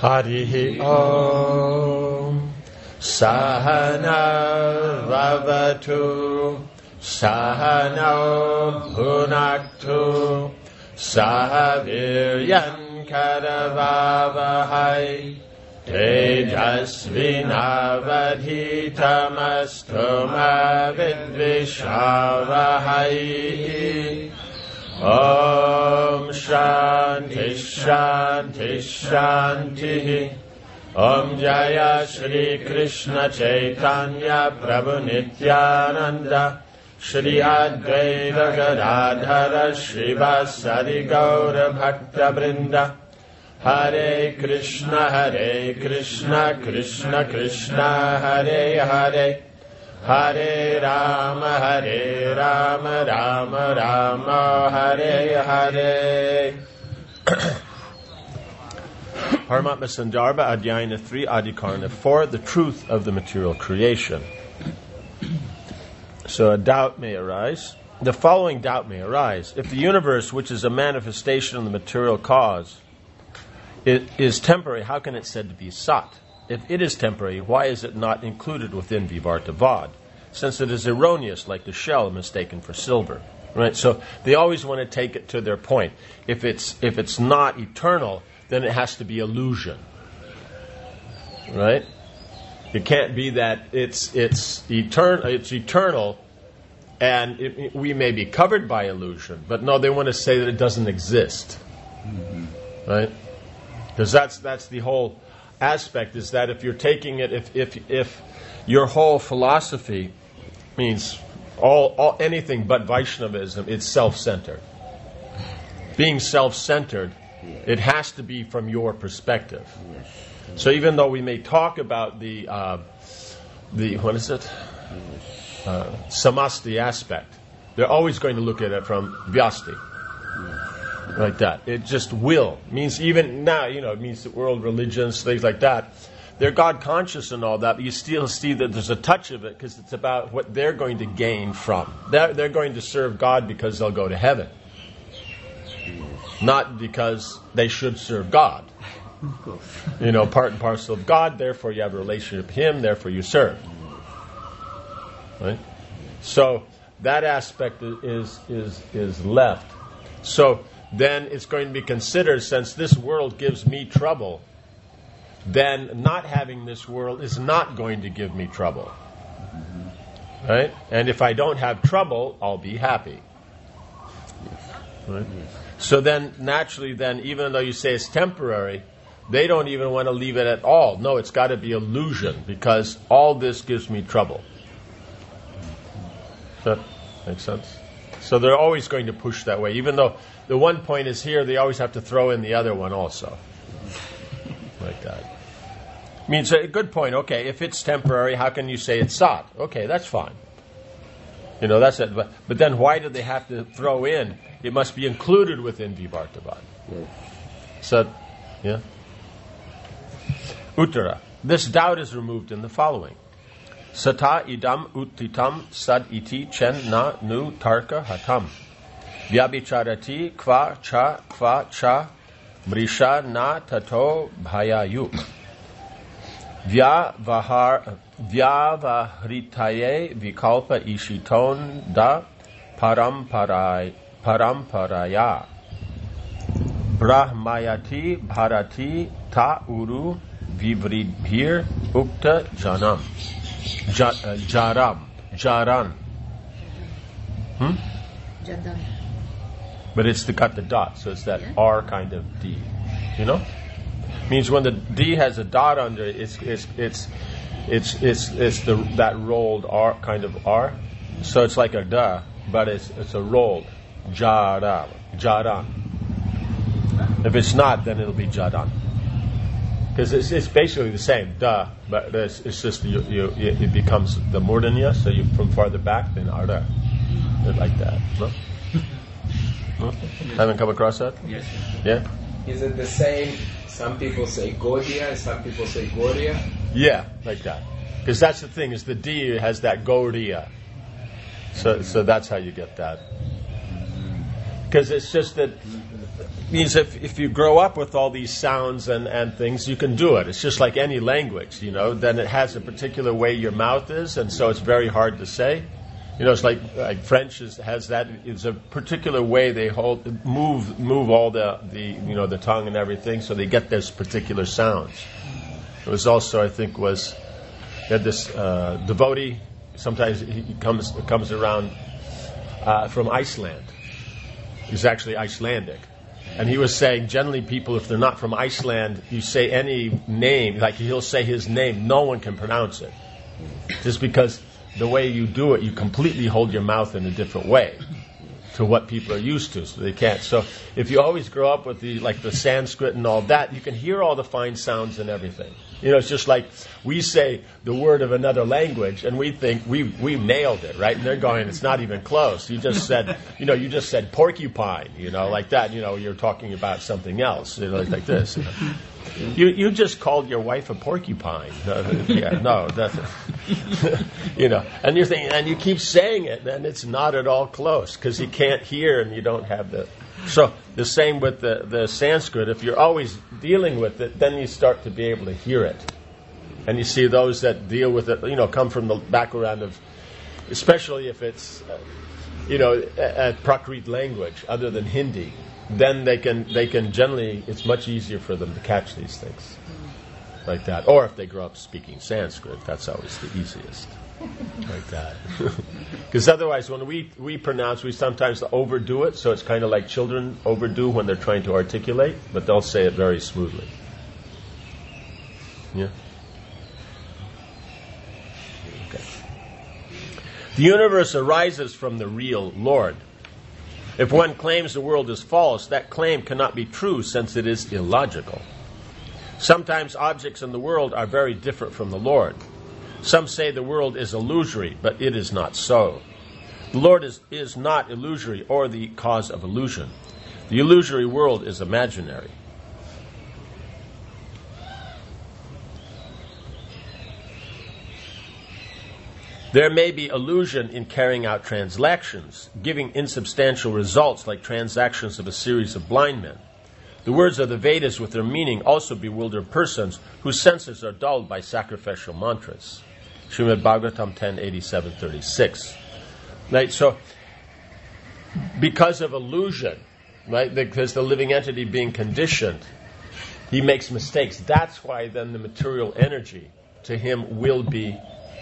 Harihi Om Sahana Vavatu Sahana Bhunaktu Sahaviryan Karavavahai Tejasvinavadhitamastu ma vidvishavahai. Om Shanti Shanti Shanti. Om Jaya Shri Krishna Chaitanya Prabhu Nityananda Shri Advaita Gadadhara Srivasadi Gaura Bhakta Vrinda. Hare Krishna Krishna Krishna Hare Hare Hare Rama Rama Rama Hare Hare. Paramatma Sandarbha Adhyayana 3 Adhikarana 4, the truth of the material creation. So a doubt may arise. The following doubt may arise. If the universe, which is a manifestation of the material cause, it is temporary, how can it said to be sat? If it is temporary, why is it not included within Vivartavad? Since it is erroneous, like the shell mistaken for silver. Right? So they always want to take it to their point. If it's not eternal, then it has to be illusion. Right? It can't be that it's eternal, and we may be covered by illusion, but no, they want to say that it doesn't exist. Mm-hmm. Right? Because that's the whole aspect, is that if you're taking it, if your whole philosophy means all anything but Vaishnavism, it's self-centered. Being self-centered, it has to be from your perspective. So even though we may talk about the what is it? Samasti aspect, they're always going to look at it from Vyasti. Like that. It just will. Means even now, it means the world religions, things like that. They're God conscious and all that, but you still see that there's a touch of it because it's about what they're going to gain from. They're going to serve God because they'll go to heaven. Not because they should serve God. Part and parcel of God, therefore you have a relationship with Him, therefore you serve. Right? So that aspect is left. So then it's going to be considered, since this world gives me trouble, then not having this world is not going to give me trouble. Right? And if I don't have trouble, I'll be happy. Right? So then, naturally, even though you say it's temporary, they don't even want to leave it at all. No, it's got to be illusion, because all this gives me trouble. Does that make sense? So they're always going to push that way. Even though the one point is here, they always have to throw in the other one also. Like that. Means a good point. Okay, if it's temporary, how can you say it's sat? Okay, that's fine. That's it. But then why do they have to throw in? It must be included within Vivartavad. So, yeah. Uttara. This doubt is removed in the following. Sata idam uttitam sad iti chen na nu tarka hatam. Vyabhicharati kva cha mrisha na tato bhayayuk. Vyavahritaye vikalpa ishiton da paramparaya. Brahmayati bharati ta uru vivridbhir ukta janam. Jaran. Jadam. But it's got the dot, so it's that R kind of D. Means when the D has a dot under it, it's that rolled R kind of R. So it's like a da, but it's a rolled jaran. If it's not, then it'll be jadan. Because it's basically the same, duh, but it's just it becomes the murdanya, so you from farther back, then arda. Like that. No? Haven't come across that? Yes. Yeah? Is it the same? Some people say Gaudiya and some people say Gauriya? Yeah, like that. Because that's the thing, is the D has that Gaudiya. So that's how you get that. Because it's just that means if you grow up with all these sounds and things, you can do it. It's just like any language, then it has a particular way your mouth is, and so it's very hard to say. It's like French has that. It's a particular way they move all the tongue and everything, so they get those particular sounds. It was also, I think, had this devotee. Sometimes he comes around from Iceland. He's actually Icelandic. And he was saying, generally people, if they're not from Iceland, you say any name, like he'll say his name, no one can pronounce it. Just because the way you do it, you completely hold your mouth in a different way to what people are used to, so they can't. So if you always grow up with the Sanskrit and all that, you can hear all the fine sounds and everything. It's just like we say the word of another language and we think we nailed it, right? And they're going, it's not even close. You just said, you just said porcupine, like that. You're talking about something else, like this. You just called your wife a porcupine. That's and you're thinking, and you keep saying it, and it's not at all close because you can't hear and you don't have the. So the same with the Sanskrit. If you're always dealing with it, then you start to be able to hear it. And you see those that deal with it, come from the background of, especially if it's, a Prakrit language other than Hindi, then they can generally, it's much easier for them to catch these things like that. Or if they grow up speaking Sanskrit, that's always the easiest. Like that. Because otherwise, when we pronounce, we sometimes overdo it, so it's kind of like children overdo when they're trying to articulate, but they'll say it very smoothly. Yeah? Okay. The universe arises from the real Lord. If one claims the world is false, that claim cannot be true since it is illogical. Sometimes objects in the world are very different from the Lord. Some say the world is illusory, but it is not so. The Lord is not illusory or the cause of illusion. The illusory world is imaginary. There may be illusion in carrying out transactions, giving insubstantial results like transactions of a series of blind men. The words of the Vedas with their meaning also bewilder persons whose senses are dulled by sacrificial mantras. Srimad Bhagavatam 10:87-36. Right, so because of illusion, right, because the living entity being conditioned, he makes mistakes. That's why then the material energy to him will be,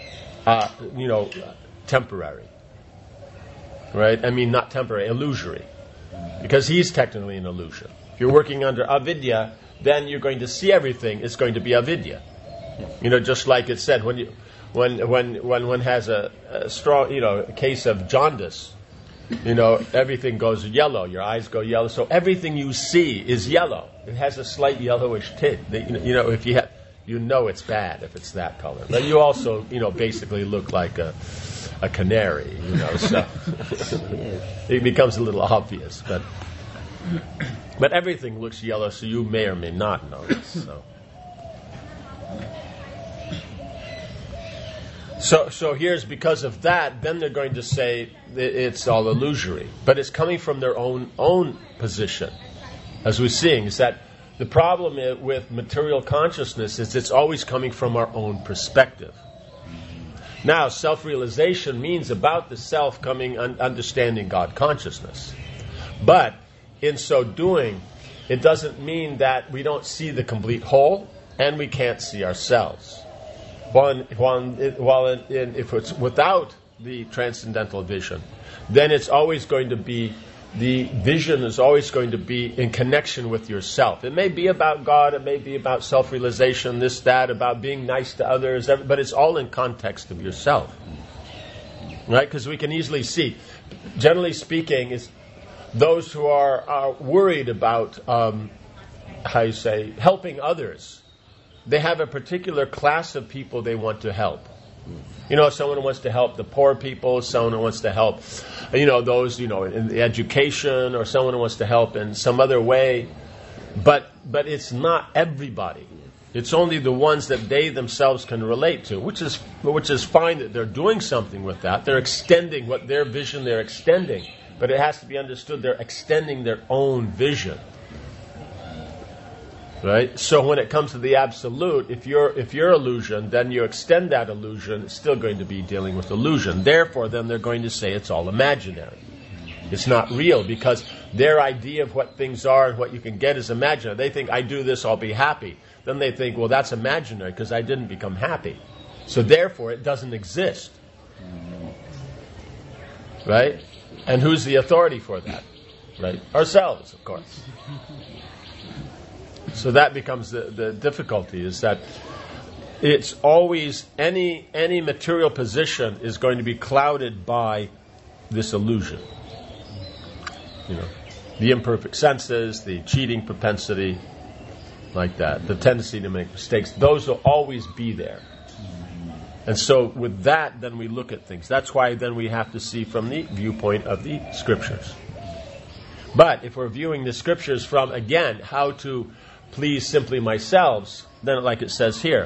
temporary. Right? I mean, not temporary, illusory. Because he's technically an illusion. If you're working under avidya, then you're going to see everything. It's going to be avidya. Just like it said, when one has a strong, a case of jaundice, everything goes yellow. Your eyes go yellow. So everything you see is yellow. It has a slight yellowish tint. If you have, it's bad if it's that color. But you also, basically look like a canary. So it becomes a little obvious. But everything looks yellow, so you may or may not notice. So here's because of that, then they're going to say it's all illusory. But it's coming from their own position. As we're seeing, is that the problem with material consciousness is it's always coming from our own perspective. Now, self-realization means about the self coming understanding God consciousness. But in so doing, it doesn't mean that we don't see the complete whole and we can't see ourselves. If it's without the transcendental vision, then it's always going to be, the vision is always going to be in connection with yourself. It may be about God, it may be about self-realization, this, that, about being nice to others, but it's all in context of yourself. Right? Because we can easily see, generally speaking, is those who are worried about, helping others. They have a particular class of people they want to help. Someone who wants to help the poor people, someone who wants to help, those, in the education, or someone who wants to help in some other way. But it's not everybody. It's only the ones that they themselves can relate to, which is fine that they're doing something with that. They're extending what their vision they're extending. But it has to be understood they're extending their own vision. Right? So when it comes to the absolute, if you're illusion, then you extend that illusion, it's still going to be dealing with illusion. Therefore, then they're going to say it's all imaginary. It's not real, because their idea of what things are and what you can get is imaginary. They think, I do this, I'll be happy. Then they think, well, that's imaginary because I didn't become happy. So therefore, it doesn't exist. Right? And who's the authority for that? Right? Ourselves, of course. So that becomes the difficulty, is that it's always, any material position is going to be clouded by this illusion. You know, the imperfect senses, the cheating propensity, like that, the tendency to make mistakes, those will always be there. And so with that, then we look at things. That's why then we have to see from the viewpoint of the Scriptures. But if we're viewing the Scriptures from, again, how to please simply myself, then like it says here,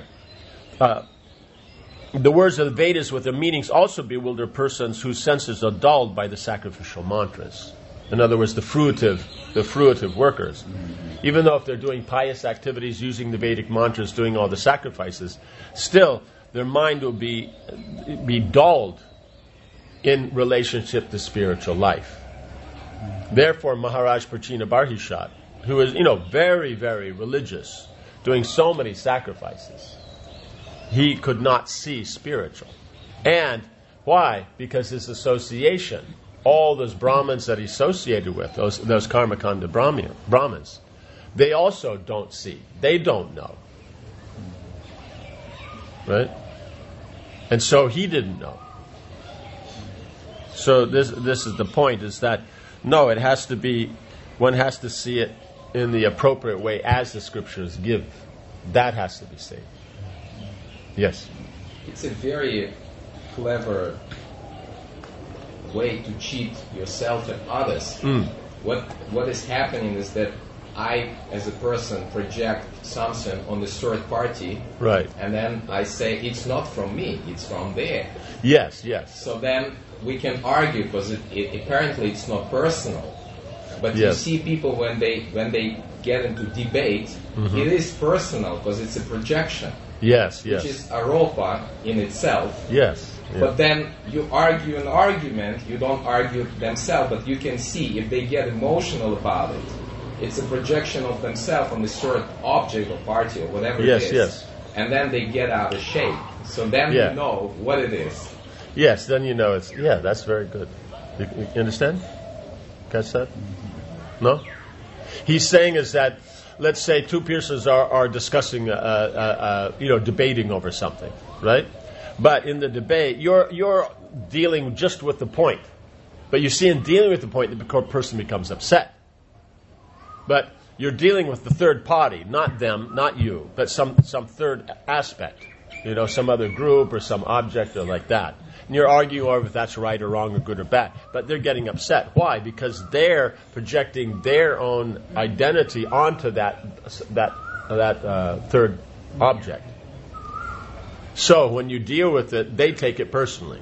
the words of the Vedas with their meanings also bewilder persons whose senses are dulled by the sacrificial mantras. In other words, the fruitive workers. Even though if they're doing pious activities, using the Vedic mantras, doing all the sacrifices, still their mind will be dulled in relationship to spiritual life. Therefore, Maharaj Prachina Barhishat, who is, very, very religious, doing so many sacrifices, he could not see spiritual. And why? Because his association, all those Brahmins that he associated with, those Karmakanda Brahmins, they also don't see. They don't know. Right? And so he didn't know. So this is the point, is that, no, it has to be, one has to see it in the appropriate way as the Scriptures give. That has to be seen. Yes? It's a very clever way to cheat yourself and others. What is happening is that I, as a person, project something on the third party, right? And then I say it's not from me, it's from there. Yes. So then we can argue, because apparently it's not personal. But you see people when they get into debate, it is personal because it's a projection. Yes. Which is aropa in itself. Yes. But then you argue an argument, you don't argue themselves, but you can see if they get emotional about it, it's a projection of themselves on this third object or party or whatever it is. Yes. And then they get out of shape. So then you know what it is. Yes, then you know it's, that's very good. You understand? Catch that? No? He's saying is that, let's say two persons are discussing, debating over something, right? But in the debate, you're dealing just with the point. But you see, in dealing with the point, the person becomes upset. But you're dealing with the third party, not them, not you, but some third aspect, some other group or some object or like that. And you're arguing over if that's right or wrong or good or bad. But they're getting upset. Why? Because they're projecting their own identity onto that third object. So when you deal with it, they take it personally.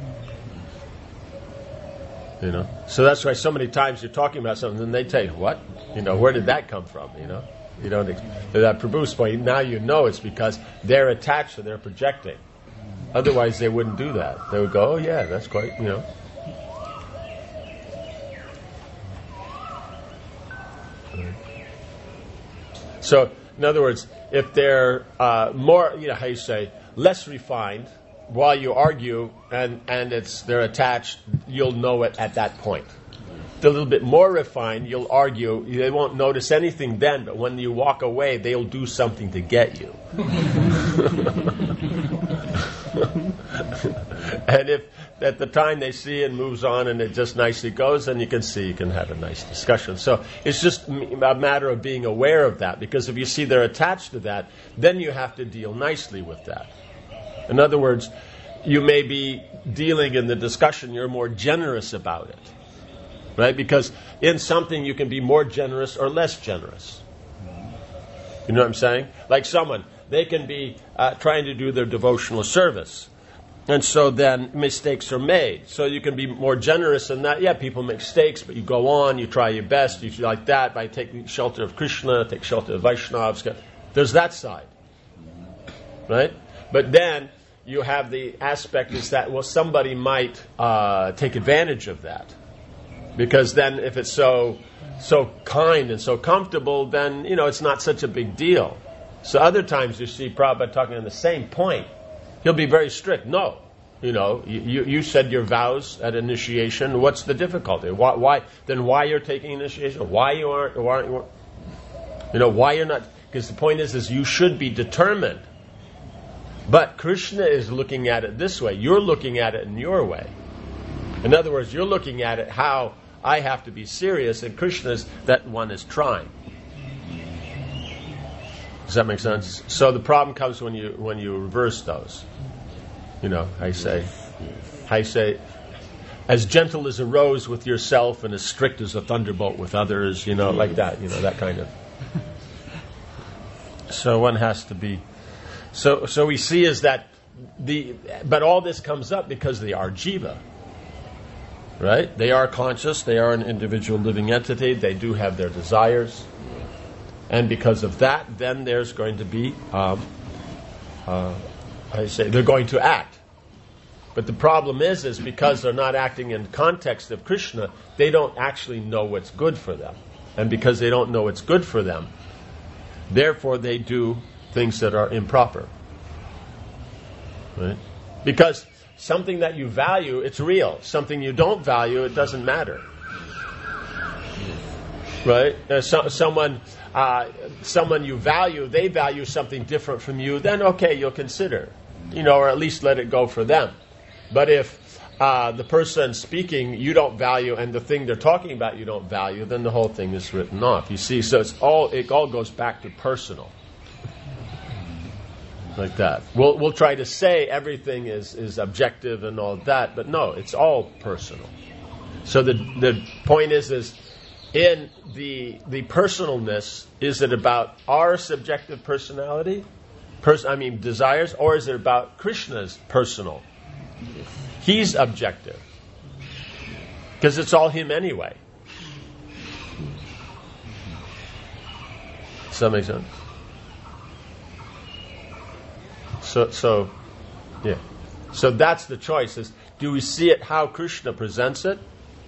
So that's why so many times you're talking about something and they tell you, what? Where did that come from? You don't that Prabhu's point. Now you know it's because they're attached to, they're projecting. Otherwise they wouldn't do that. They would go, oh yeah, that's quite, So, in other words, if they're more, how you say, less refined, while you argue and they're attached, you'll know it at that point. If they're a little bit more refined, you'll argue, they won't notice anything then, but when you walk away, they'll do something to get you. And if at the time they see it moves on and it just nicely goes, then you can have a nice discussion. So it's just a matter of being aware of that, because if you see they're attached to that, then you have to deal nicely with that. In other words, you may be dealing in the discussion, you're more generous about it. Right? Because in something you can be more generous or less generous. You know what I'm saying? Like someone, they can be trying to do their devotional service. And so then mistakes are made. So you can be more generous in that. Yeah, people make mistakes, but you go on, you try your best, you feel like that by taking shelter of Krishna, take shelter of Vaishnavas. There's that side. Right? But then you have the aspect is that, well, somebody might take advantage of that. Because then if it's so kind and so comfortable, then, it's not such a big deal. So other times you see Prabhupada talking on the same point. He'll be very strict. No. You said your vows at initiation. What's the difficulty? Why you're taking initiation? Why you're not? Because the point is you should be determined. But Krishna is looking at it this way. You're looking at it in your way. In other words, you're looking at it how I have to be serious, and Krishna's that one is trying. Does that make sense? So the problem comes when you reverse those. I say, as gentle as a rose with yourself and as strict as a thunderbolt with others, like that, that kind of. So one has to be. So we see is that but all this comes up because they are jiva. Right? They are conscious, they are an individual living entity, they do have their desires. And because of that, then there's going to be, they're going to act. But the problem is because they're not acting in context of Krishna, they don't actually know what's good for them. And because they don't know what's good for them, therefore they do things that are improper. Right? Because something that you value, it's real. Something you don't value, it doesn't matter. Right? Someone you value, they value something different from you, then okay, you'll consider. Or at least let it go for them. But if the person speaking you don't value and the thing they're talking about you don't value, then the whole thing is written off. You see, so it all goes back to personal. Like that. We'll try to say everything is objective and all that, but no, it's all personal. So the point is in the personalness, is it about our subjective personality, desires, or is it about Krishna's personal? He's objective. Because it's all him anyway. Does that make sense? So that's the choice. Is do we see it how Krishna presents it?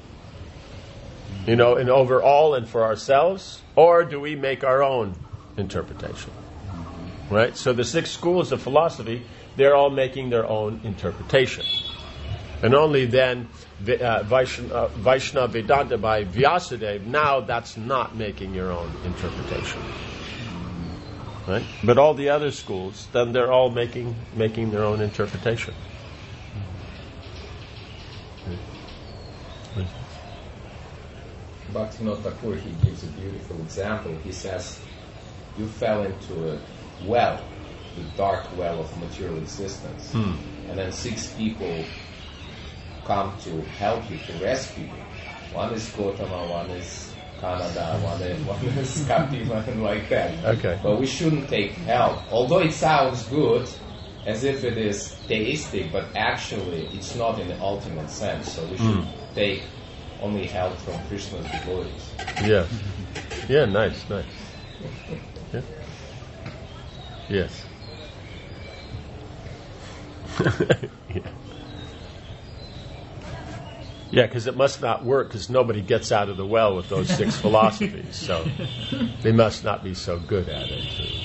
In overall and for ourselves, or do we make our own interpretation? Right? So the 6 schools of philosophy, they're all making their own interpretation. And only then Vaishnava Vedanta by Vyasadeva, now that's not making your own interpretation. Right? But all the other schools, then they're all making their own interpretation. Bhaktivinoda Thakur, he gives a beautiful example. He says, you fell into a well, the dark well of material existence, and then 6 people come to help you, to rescue you. One is Gautama, one is Kanada, one is Kapila, and like that. Okay. But we shouldn't take help. Although it sounds good, as if it is theistic, but actually it's not in the ultimate sense. So we should take only help from Krishna's devotees. Yeah. Yeah, nice. Yeah. Yes. Yeah, because it must not work, because nobody gets out of the well with those 6 philosophies, so they must not be so good at it.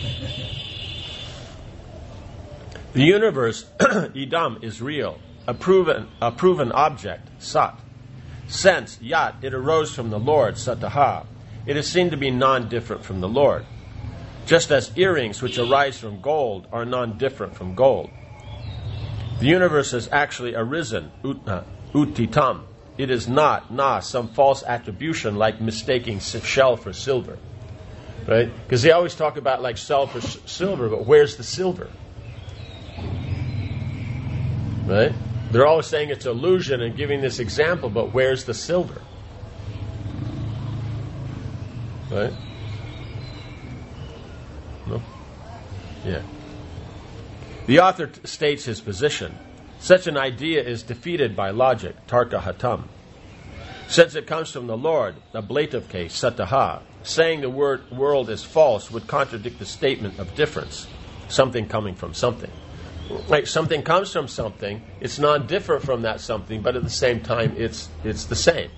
The universe, idam, is real, a proven object, sat. Sense, yat, it arose from the Lord, sataha. It is seen to be non-different from the Lord. Just as earrings which arise from gold are non-different from gold. The universe has actually arisen, utitam. It is not, some false attribution like mistaking shell for silver. Right? Because they always talk about like shell for silver, but where's the silver? Right? They're always saying it's illusion and giving this example, but where's the silver? Right? No? Yeah. The author states his position. Such an idea is defeated by logic, tarka hatam. Since it comes from the Lord, ablative case, sataha, saying the word world is false would contradict the statement of difference, something coming from something. Like something comes from something, it's non-different from that something, but at the same time it's the same.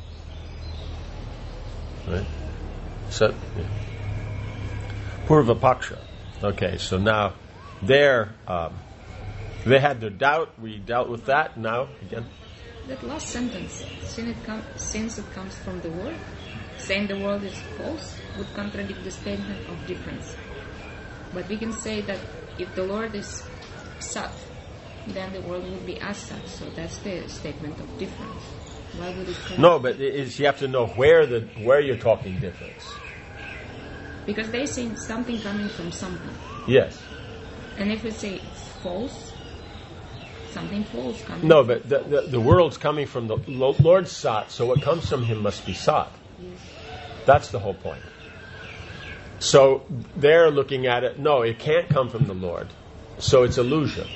Right? So, yeah. Purva Paksha. Okay, so now they had their doubt. We dealt with that. Now, again. That last sentence, since it comes from the word, saying the world is false, would contradict the statement of difference. But we can say that if the Lord is Sat, then the world would be as such. So that's the statement of difference. Why would it come? No, but you have to know where you're talking difference. Because they say something coming from something. Yes. And if we say it's false, something false coming. No, but the world's coming from the Lord Sat, so what comes from him must be Sat. Yes. That's the whole point. So they're looking at it, no, it can't come from the Lord. So it's illusion.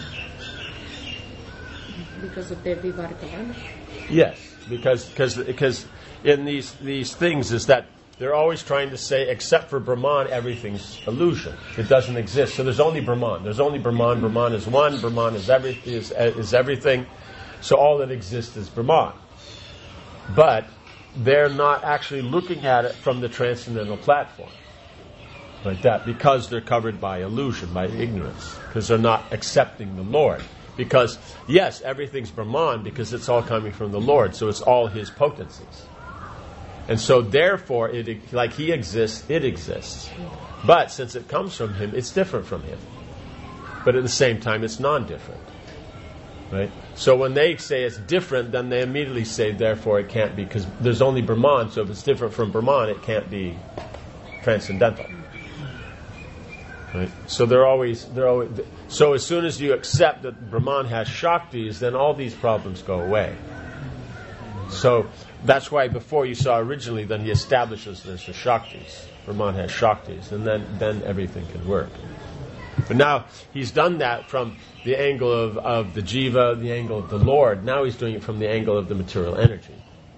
Because of their Vivartavana? Yes, because in these things is that they're always trying to say, except for Brahman, everything's illusion. It doesn't exist. So there's only Brahman. There's only Brahman. Brahman is one. Brahman is everything. So all that exists is Brahman. But they're not actually looking at it from the transcendental platform. Like that, because they're covered by illusion, by ignorance, because they're not accepting the Lord. Because, yes, everything's Brahman, because it's all coming from the Lord, so it's all his potencies. And so, therefore, like he exists, it exists. But since it comes from him, it's different from him. But at the same time, it's non-different. Right? So when they say it's different, then they immediately say, therefore, it can't be, because there's only Brahman, so if it's different from Brahman, it can't be transcendental. Right? So they're always. So as soon as you accept that Brahman has Shaktis, then all these problems go away. So that's why before you saw originally, then he establishes there's the Shaktis. Brahman has Shaktis, and then everything can work. But now he's done that from the angle of the Jiva, the angle of the Lord. Now he's doing it from the angle of the material energy.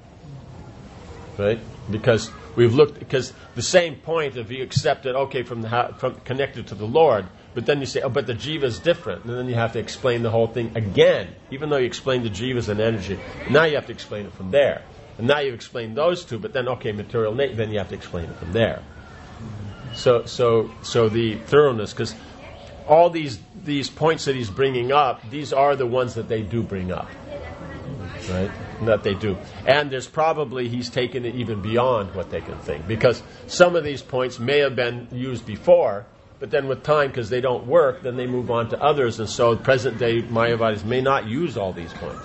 Right? Because the same point, if you accept it, okay, from connected to the Lord, but then you say, oh, but the Jiva is different, and then you have to explain the whole thing again, even though you explained the Jiva as an energy. Now you have to explain it from there, and now you've explained those two, but then okay, material nature, then you have to explain it from there. So the thoroughness, because all these points that he's bringing up, these are the ones that they do bring up, right? That they do. And there's probably, he's taken it even beyond what they can think. Because some of these points may have been used before, but then with time, because they don't work, then they move on to others. And so present day Mayavadis may not use all these points.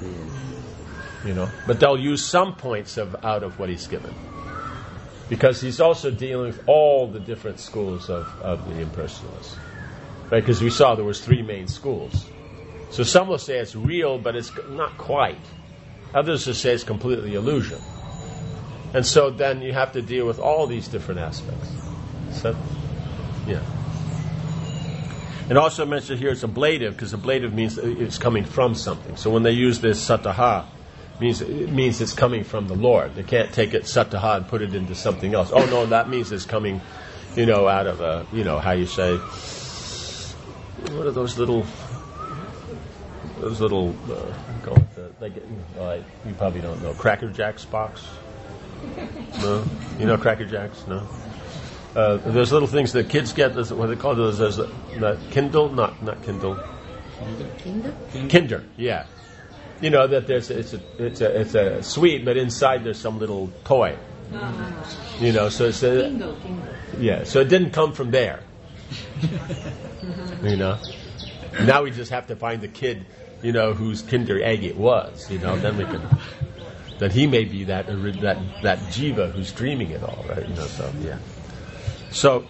But they'll use some points out of what he's given. Because he's also dealing with all the different schools of the impersonalists. Right? Because we saw there was 3 main schools. So some will say it's real, but it's not quite. Others will say it's completely illusion. And so then you have to deal with all these different aspects. So, yeah. And also mentioned here it's ablative, because ablative means it's coming from something. So when they use this sataha, it means it's coming from the Lord. They can't take it sataha and put it into something else. Oh no, that means it's coming, out of a, how you say, what are those little, you probably don't know, Cracker Jacks box? No? You know Cracker Jacks? No? There's little things that kids get, what they call those, there's Kindle, not Kindle. Kinder, yeah. That there's, it's a sweet, but inside there's some little toy. So it's a, Kindle. yeah, so it didn't come from there. Now we just have to find the kid, whose Kinder egg it was, then we can, that he may be that Jiva who's dreaming it all, right? So, yeah. So,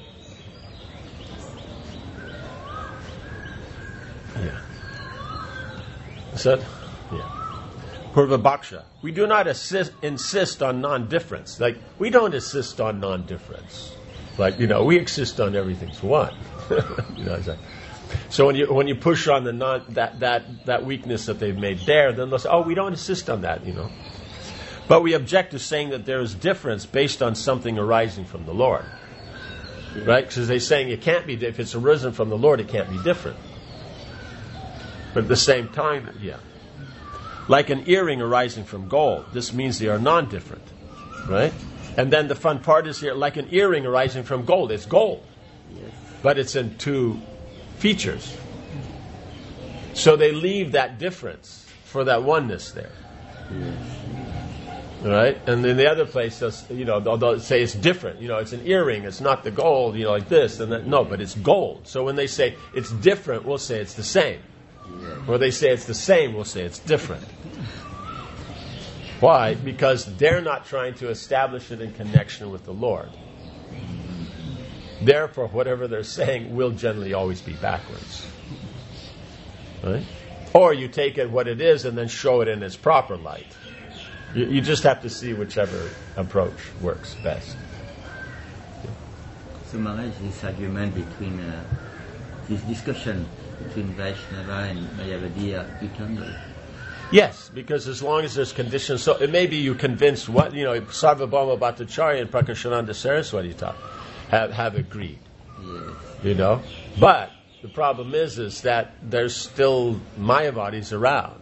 yeah. Is that? Yeah. Purva Bhaksha. We do not insist on non-difference. Like, we don't insist on non-difference. Like, we insist on everything's one. So when you push on that weakness that they've made there, then they'll say, "Oh, we don't insist on that," But we object to saying that there is difference based on something arising from the Lord, right? Because they're saying it can't be if it's arisen from the Lord, it can't be different. But at the same time, like an earring arising from gold, this means they are non-different, right? And then the fun part is here, like an earring arising from gold, it's gold, but it's in two features. So they leave that difference for that oneness there. Right? And in the other place, they'll say it's different. It's an earring, it's not the gold, like this and that. No, but it's gold. So when they say it's different, we'll say it's the same. Or they say it's the same, we'll say it's different. Why? Because they're not trying to establish it in connection with the Lord. Therefore, whatever they're saying will generally always be backwards. Right? Or you take it what it is and then show it in its proper light. You just have to see whichever approach works best. So, Maharaj, this argument between this discussion between Vaishnava and Mayavadi are eternal. Yes, because as long as there's conditions, so it may be you convinced what Sarvabhauma Bhattacharya and Prakashananda Saraswati have agreed. Yes. But the problem is that there's still Mayavadis around.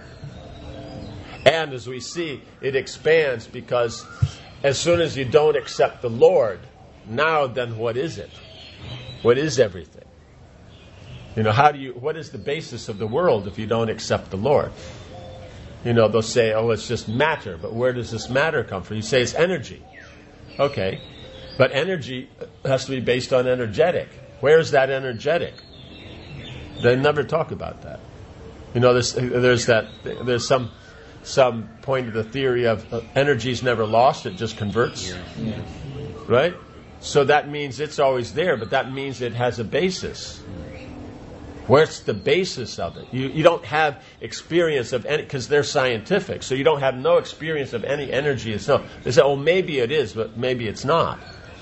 And as we see, it expands because as soon as you don't accept the Lord, now then what is it? What is everything? What is the basis of the world if you don't accept the Lord? They'll say, oh, it's just matter, but where does this matter come from? You say it's energy. Okay, but energy has to be based on energetic. Where is that energetic? They never talk about that. There's some point of the theory of energy is never lost, it just converts. Yes. Right? So that means it's always there, but that means it has a basis. Where's the basis of it? You don't have experience of any, because they're scientific, so you don't have no experience of any energy itself. They say, oh, maybe it is, but maybe it's not.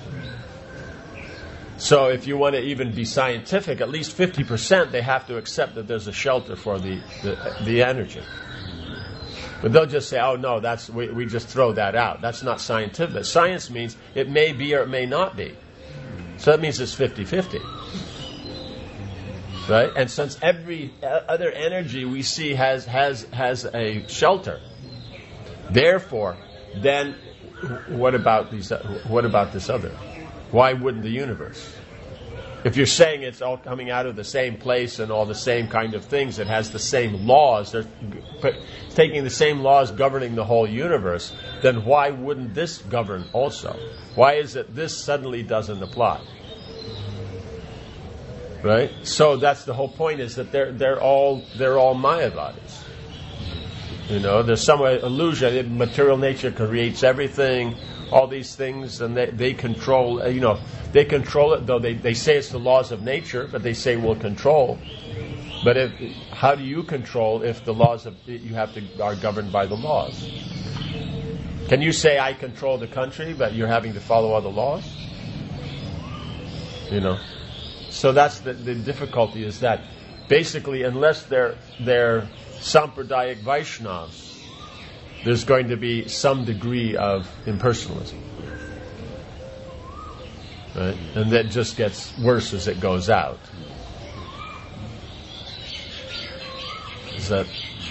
So if you want to even be scientific, at least 50% they have to accept that there's a shelter for the energy. But they'll just say, oh no, we just throw that out. That's not scientific. Science means it may be or it may not be. So that means it's 50-50. Right? And since every other energy we see has a shelter, therefore, then what about this other? Why wouldn't the universe? If you're saying it's all coming out of the same place and all the same kind of things, it has the same laws, they're taking the same laws governing the whole universe, then why wouldn't this govern also? Why is it this suddenly doesn't apply? Right? So that's the whole point, is that they're all Mayavadis. There's some illusion. Material nature creates everything, all these things, and they control. They control it. Though they say it's the laws of nature, but they say we'll control. But how do you control if the laws are governed by the laws? Can you say I control the country, but you're having to follow all the laws? So that's the difficulty, is that basically, unless they're Sampradayik Vaishnavas, there's going to be some degree of impersonalism. Right? And that just gets worse as it goes out. Is that...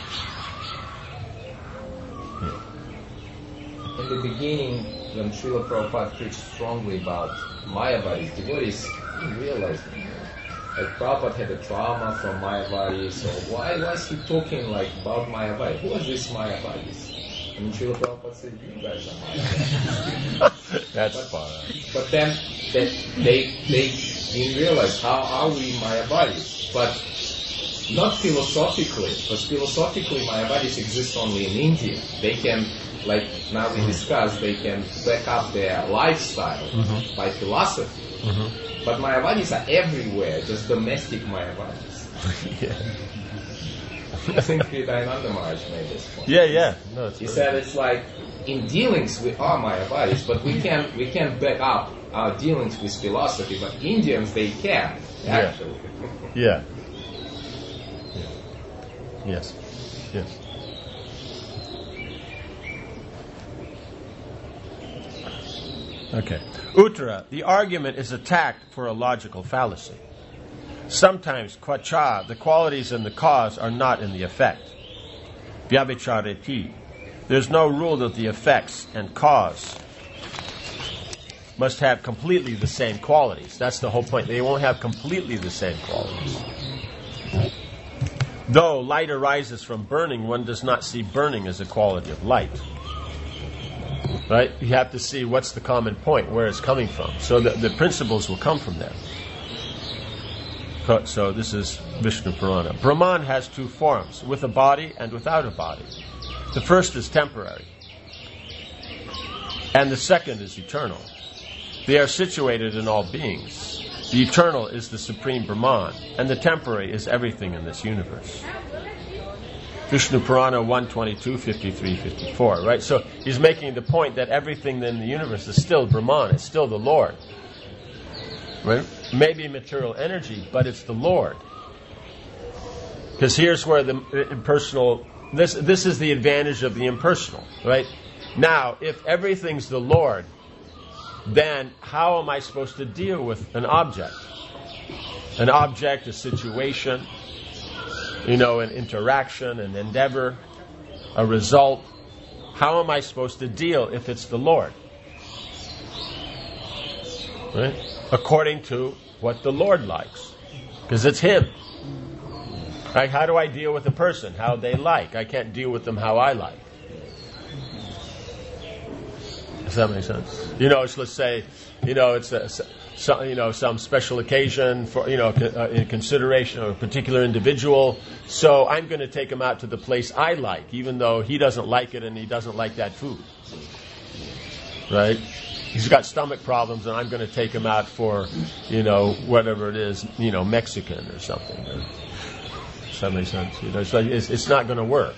In the beginning, when Srila Prabhupada preached strongly about Mayavadis, devotees didn't realize that. Like Prabhupada had a trauma from Mayavadis, so why was he talking about Mayavadis? Who are these Mayavadis? And Srila Prabhupada said, you guys are Mayavadis. That's fun. But then they didn't realize how are we Mayavadis. But not philosophically, because philosophically Mayavadis exist only in India. They can, like now we discussed, they can back up their lifestyle by philosophy. Mm-hmm. But Mayavadis are everywhere, just domestic Mayavadis. Yeah. I think Hridayananda Maharaj made this point. Yeah. No, he said it's like, in dealings we are Mayavadis, but we can't back up our dealings with philosophy, but Indians, they can. Actually. Yeah. Yes. Yes. Okay. Uttara, the argument is attacked for a logical fallacy. Sometimes, kvacha, the qualities and the cause are not in the effect. Vyavichareti, there's no rule that the effects and cause must have completely the same qualities. That's the whole point. They won't have completely the same qualities. Though light arises from burning, one does not see burning as a quality of light. Right? You have to see what's the common point, where it's coming from. So the principles will come from there. So this is Vishnu Purana. Brahman has two forms, with a body and without a body. The first is temporary, and the second is eternal. They are situated in all beings. The eternal is the supreme Brahman, and the temporary is everything in this universe. Vishnu Purana 122, 53, 54, right? So he's making the point that everything in the universe is still Brahman, it's still the Lord. Right? Maybe material energy, but it's the Lord. Because here's where the impersonal, this is the advantage of the impersonal, right? Now, if everything's the Lord, then how am I supposed to deal with an object? An object, a situation, an interaction, an endeavor, a result. How am I supposed to deal if it's the Lord? Right? According to what the Lord likes. Because it's Him. Right? How do I deal with a person? How they like. I can't deal with them how I like. Does that make sense? So let's say, it's some special occasion for, in consideration of a particular individual. So I'm going to take him out to the place I like, even though he doesn't like it and he doesn't like that food. Right? He's got stomach problems, and I'm going to take him out for, whatever it is, Mexican or something. Does that make sense? It's not going to work.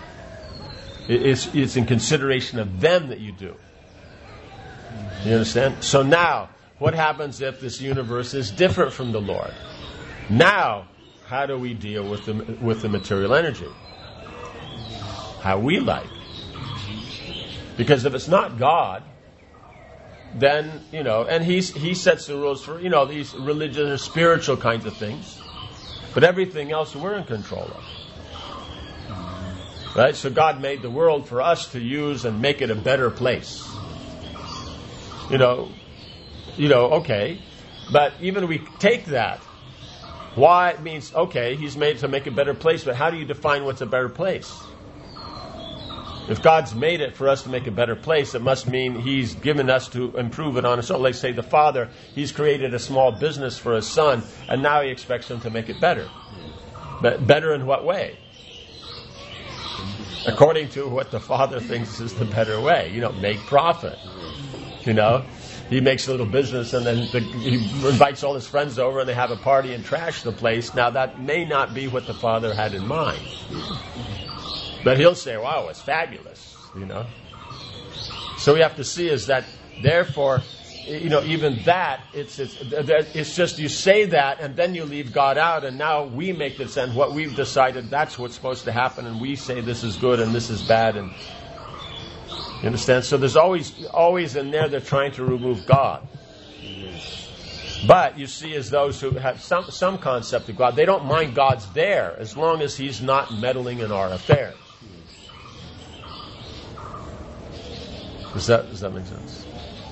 It's in consideration of them that you do. You understand? So now, what happens if this universe is different from the Lord? Now, how do we deal with the material energy? How we like. Because if it's not God, then, and he sets the rules for, these religious or spiritual kinds of things. But everything else we're in control of. Right? So God made the world for us to use and make it a better place. Okay. But even we take that, why it means, okay, He's made it to make a better place, but how do you define what's a better place? If God's made it for us to make a better place, it must mean He's given us to improve it on His own. Let's say the Father, He's created a small business for His Son, and now He expects Him to make it better. But better in what way? According to what the Father thinks is the better way. Make profit. He makes a little business, and then he invites all his friends over, and they have a party and trash the place. Now, that may not be what the Father had in mind. But He'll say, wow, it's fabulous, So we have to see is that, therefore, even that, it's just you say that, and then you leave God out, and now we make this, and what we've decided, that's what's supposed to happen, and we say this is good and this is bad, and you understand? So there's always in there they're trying to remove God. But you see, as those who have some concept of God, they don't mind God's there as long as He's not meddling in our affairs. Does that make sense?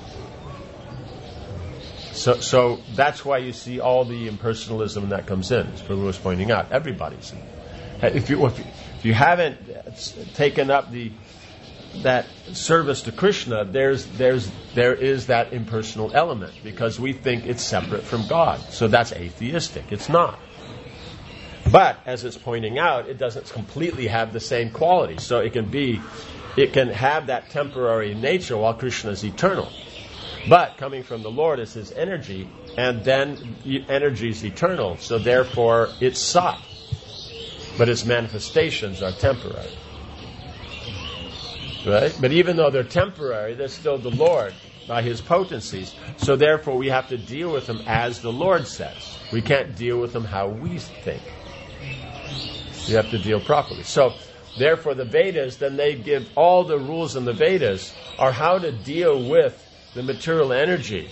So that's why you see all the impersonalism that comes in, as Prabhu was pointing out. Everybody's in. If you haven't taken up that service to Krishna, there is that impersonal element, because we think it's separate from God. So that's atheistic. It's not. But as it's pointing out, it doesn't completely have the same quality. So it can have that temporary nature while Krishna is eternal. But coming from the Lord is His energy, and then energy is eternal. So therefore it's sat, but its manifestations are temporary. Right? But even though they're temporary, they're still the Lord. by his potencies. So therefore we have to deal with them as the Lord says. We can't deal with them how we think. You have to deal properly. So therefore the Vedas, then they give all the rules in the Vedas are how to deal with the material energy.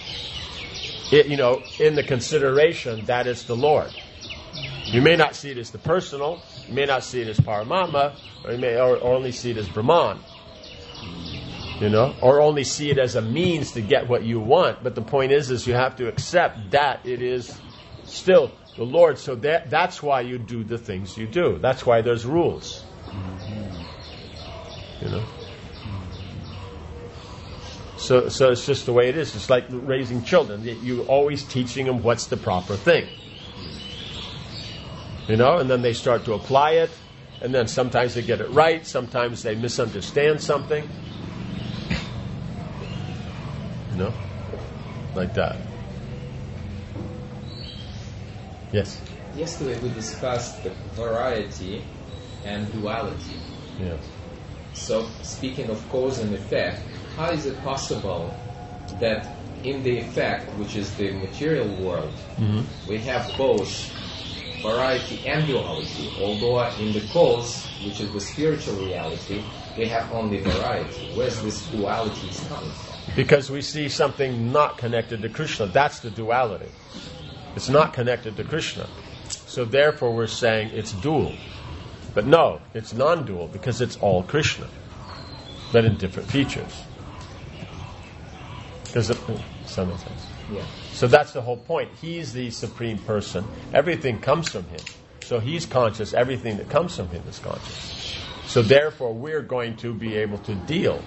In the consideration that it's the Lord. You may not see it as the personal, you may not see it as Paramatma, or you may only see it as Brahman. Or only see it as a means to get what you want. But the point is you have to accept that it is still the Lord. So that's why you do the things you do. That's why there's rules. So it's just the way it is. It's like raising children. You're always teaching them what's the proper thing. And then they start to apply it. And then sometimes they get it right. Sometimes they misunderstand something. Like that. Yes? Yesterday we discussed the variety and duality. Yes. So, speaking of cause and effect, how is it possible that in the effect, which is the material world, we have both variety and duality, although in the cause, which is the spiritual reality, we have only variety? Where's this duality is coming from? Because we see something not connected to Krishna. That's the duality. It's not connected to Krishna. So therefore we're saying it's dual. But no, it's non-dual because it's all Krishna, but in different features. Does that make sense? Yeah. So that's the whole point. He's the supreme person. Everything comes from him. So he's conscious. Everything that comes from him is conscious. So therefore we're going to be able to deal.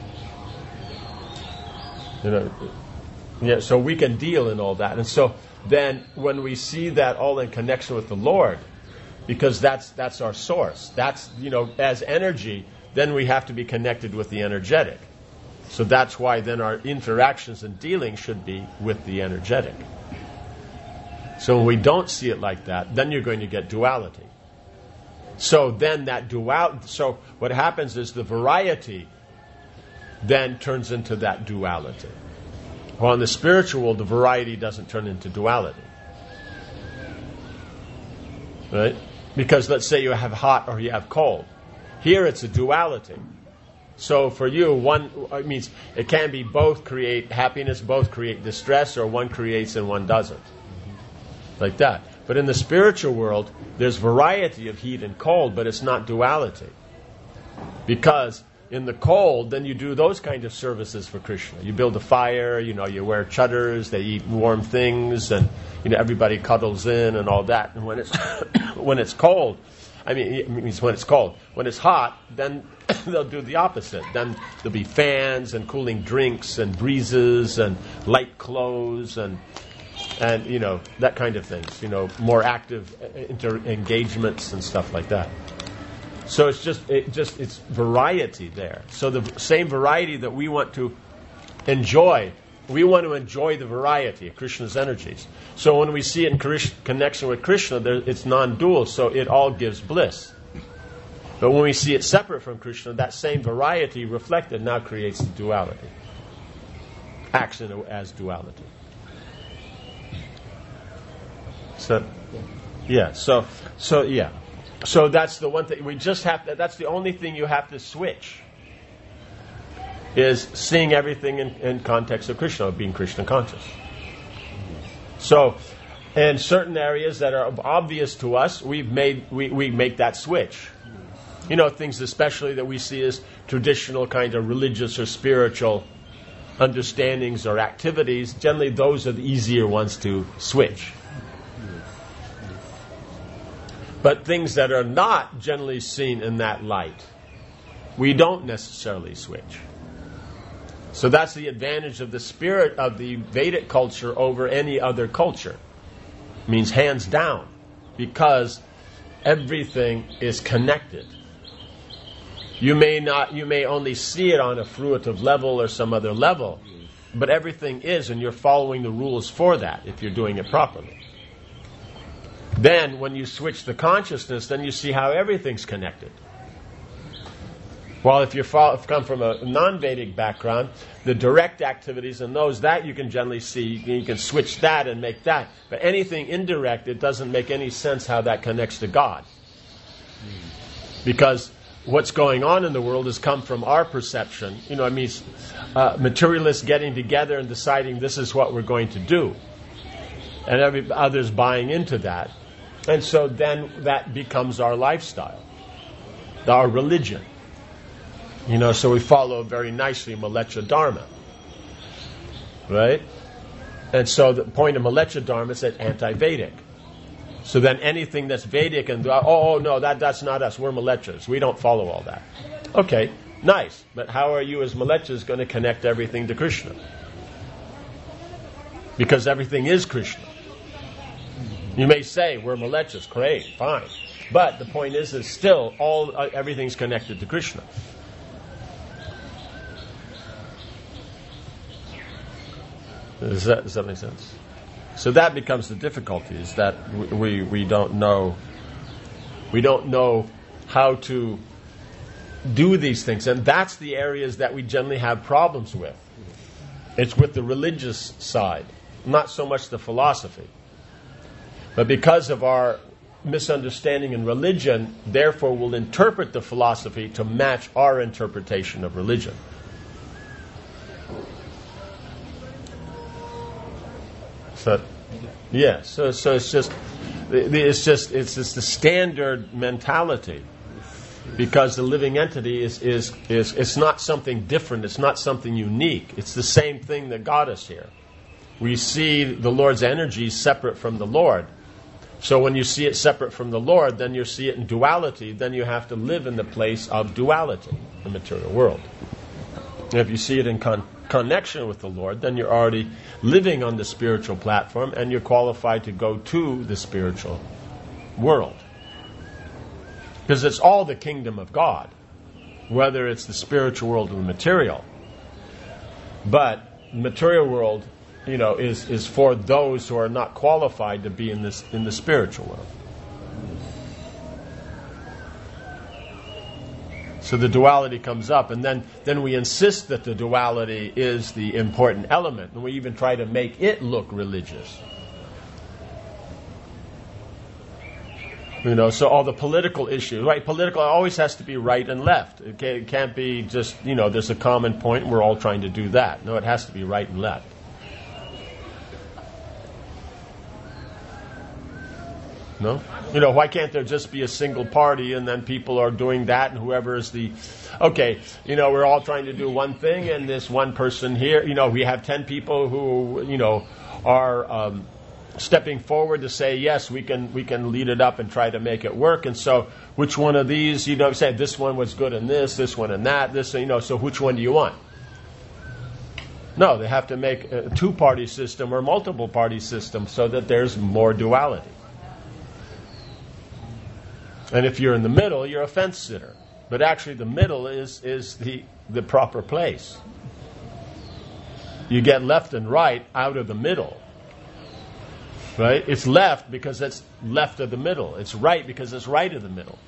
So we can deal in all that. And so then when we see that all in connection with the Lord, because that's our source, that's, as energy, then we have to be connected with the energetic. So that's why then our interactions and dealings should be with the energetic. So when we don't see it like that, then you're going to get duality. So then so what happens is the variety then turns into that duality. Well, in the spiritual world, the variety doesn't turn into duality. Right? Because let's say you have hot or you have cold. Here it's a duality. So for you, it means it can be both create happiness, both create distress, or one creates and one doesn't. Like that. But in the spiritual world, there's variety of heat and cold, but it's not duality. Because in the cold, then you do those kind of services for Krishna. You build a fire, you wear chuddars, they eat warm things, and everybody cuddles in and all that. And when it's when it's cold, it means when it's cold. When it's hot, then they'll do the opposite. Then there'll be fans and cooling drinks and breezes and light clothes and that kind of things. More active engagements and stuff like that. So it's variety there. So the same variety that we want to enjoy, we want to enjoy the variety of Krishna's energies. So when we see it in connection with Krishna, it's non-dual, so it all gives bliss. But when we see it separate from Krishna, that same variety reflected now creates the duality. Acts as duality. So, yeah. So yeah. So that's the one thing we just have to, that's the only thing you have to switch, is seeing everything in context of Krishna, being Krishna conscious. So in certain areas that are obvious to us, we make that switch. Things especially that we see as traditional kind of religious or spiritual understandings or activities, generally those are the easier ones to switch. But things that are not generally seen in that light, we don't necessarily switch. So that's the advantage of the spirit of the Vedic culture over any other culture. It means hands down, because everything is connected. You may only see it on a fruitive level or some other level, but everything is, and you're following the rules for that if you're doing it properly. Then, when you switch the consciousness, then you see how everything's connected. While if you come from a non-Vedic background, the direct activities and those, that you can generally see. You can switch that and make that. But anything indirect, it doesn't make any sense how that connects to God. Because what's going on in the world has come from our perception. Materialists getting together and deciding this is what we're going to do. And others buying into that. And so then that becomes our lifestyle, our religion. So we follow very nicely Mleccha Dharma. Right? And so the point of Mleccha Dharma is that anti-Vedic. So then anything that's Vedic and, no, that's not us. We're Mlechas. We don't follow all that. Okay, nice. But how are you as Mlechas going to connect everything to Krishna? Because everything is Krishna. You may say, we're Mlechas. Great, fine. But the point is still everything's connected to Krishna. Does that make sense? So that becomes the difficulty, is that we don't know how to do these things, and that's the areas that we generally have problems with. It's with the religious side, not so much the philosophy. But because of our misunderstanding in religion, therefore we'll interpret the philosophy to match our interpretation of religion. So it's just the standard mentality, because the living entity is it's not something different, it's not something unique, it's the same thing that got us here. We see the Lord's energy separate from the Lord. So when you see it separate from the Lord, then you see it in duality, then you have to live in the place of duality, the material world. And if you see it in connection with the Lord, then you're already living on the spiritual platform and you're qualified to go to the spiritual world. Because it's all the kingdom of God, whether it's the spiritual world or the material. But the material world, is for those who are not qualified to be in the spiritual world. So the duality comes up, and then we insist that the duality is the important element, and we even try to make it look religious. So all the political issues, right? Political always has to be right and left. It can't be just, there's a common point and we're all trying to do that. No, it has to be right and left. No? Why can't there just be a single party and then people are doing that and whoever is we're all trying to do one thing and this one person here, we have 10 people who, are stepping forward to say, yes, we can lead it up and try to make it work. And so which one of these, say this one was good in this one in that, so which one do you want? No, they have to make a two-party system or multiple-party system so that there's more duality. And if you're in the middle, you're a fence sitter. But actually the middle is the proper place. You get left and right out of the middle. Right? It's left because it's left of the middle. It's right because it's right of the middle.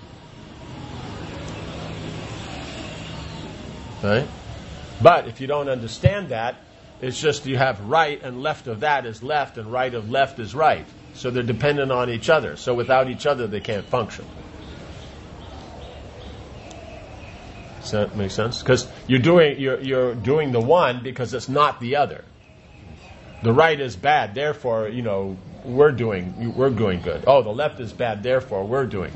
Right? But if you don't understand that, it's just you have right and left of that is left and right of left is right. So they're dependent on each other. So without each other, they can't function. Does that make sense? Because you're doing the one because it's not the other. The right is bad, therefore, we're doing good. Oh, the left is bad, therefore, we're doing.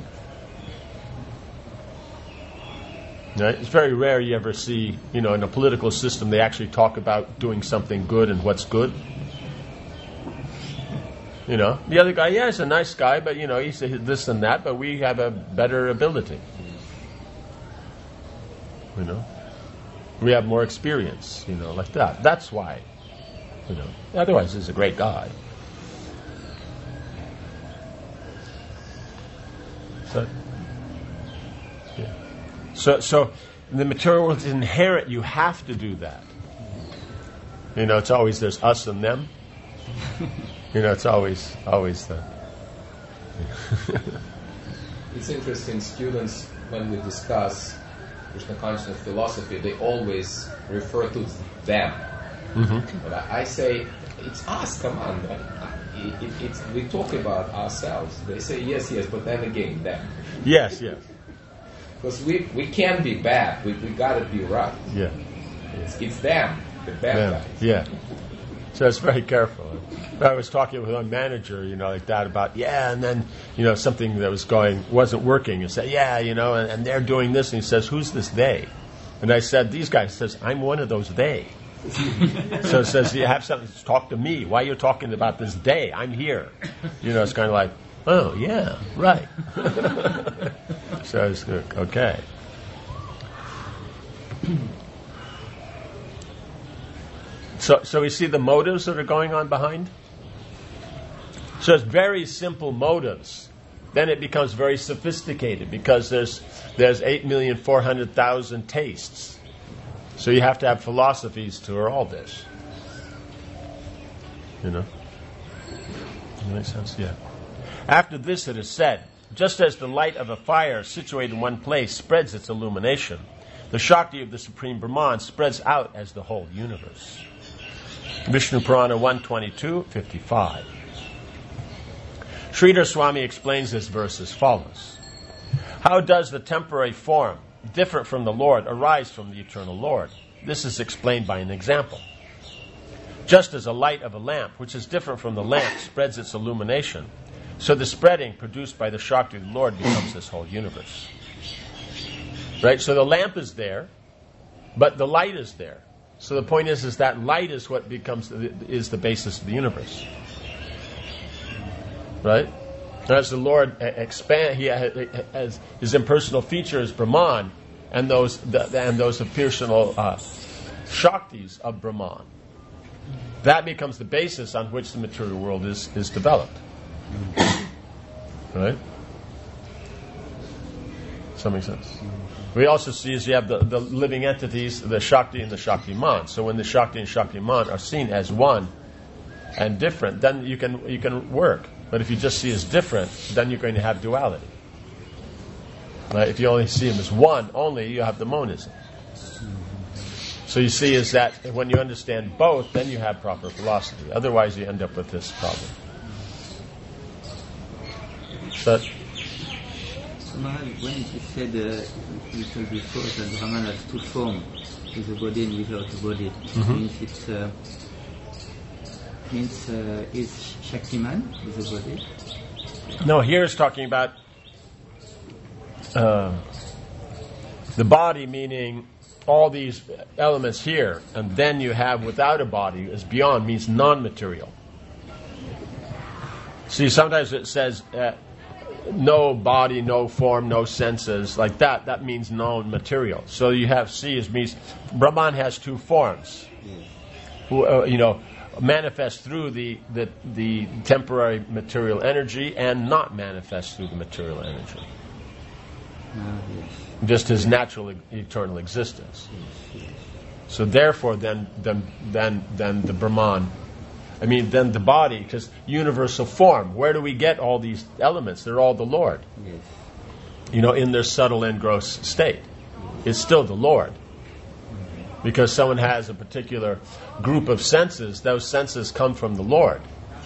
Right? It's very rare you ever see, in a political system, they actually talk about doing something good and what's good. The other guy, he's a nice guy, but, he's this and that, but we have a better ability. We have more experience, like that. That's why, Otherwise, he's a great guy. So the material world is inherent. You have to do that. It's always there's us and them. It's always the. It's interesting, students, when we discuss Krishna consciousness philosophy, they always refer to them. But I say, it's us, come on. We talk about ourselves. They say, yes, but then again, them. Yes. Because we can be bad. We got to be right. Yeah. It's them, the bad guys. Yeah. So it's very careful. I was talking with one manager, like that about, and then, something that wasn't working. And said, and they're doing this. And he says, who's this they? And I said, these guys. He says, I'm one of those they. So it says, you have something to talk to me. Why are you talking about this they? I'm here. It's kind of like, oh, yeah, right. So it's good. Okay. So we see the motives that are going on behind. So it's very simple motives. Then it becomes very sophisticated because there's 8,400,000 tastes. So you have to have philosophies to all this. Does that make sense? Yeah. After this it is said, just as the light of a fire situated in one place spreads its illumination, the Shakti of the Supreme Brahman spreads out as the whole universe. Vishnu Purana 122:55. Sridhar Swami explains this verse as follows. How does the temporary form, different from the Lord, arise from the eternal Lord? This is explained by an example. Just as a light of a lamp, which is different from the lamp, spreads its illumination, so the spreading produced by the Shakti of the Lord becomes this whole universe. Right? So the lamp is there, but the light is there. So the point is that light is what is the basis of the universe. Right? As the Lord he has his impersonal feature is Brahman, and those impersonal Shaktis of Brahman. That becomes the basis on which the material world is developed. Right? Does that make sense? We also see as you have the living entities, the Shakti and the Shaktiman. So when the Shakti and Shaktiman are seen as one and different, then you can work. But if you just see as different, then you're going to have duality. Right? If you only see them as one only, you have the monism. So you see is that when you understand both, then you have proper philosophy. Otherwise you end up with this problem. But Maharaj, when you said little before that Brahman has two forms, with a body and without a body, means is Shaktiman with a body? No, here it's talking about the body, meaning all these elements here, and then you have without a body is beyond, means non-material. See, sometimes it says no body, no form, no senses, like that. That means non-material. So you have means Brahman has two forms. Who manifest through the temporary material energy and not manifest through the material energy. Just his natural eternal existence. So therefore then the Brahman, then the body, because universal form, where do we get all these elements? They're all the Lord. In their subtle and gross state. It's still the Lord. Because someone has a particular group of senses, those senses come from the Lord.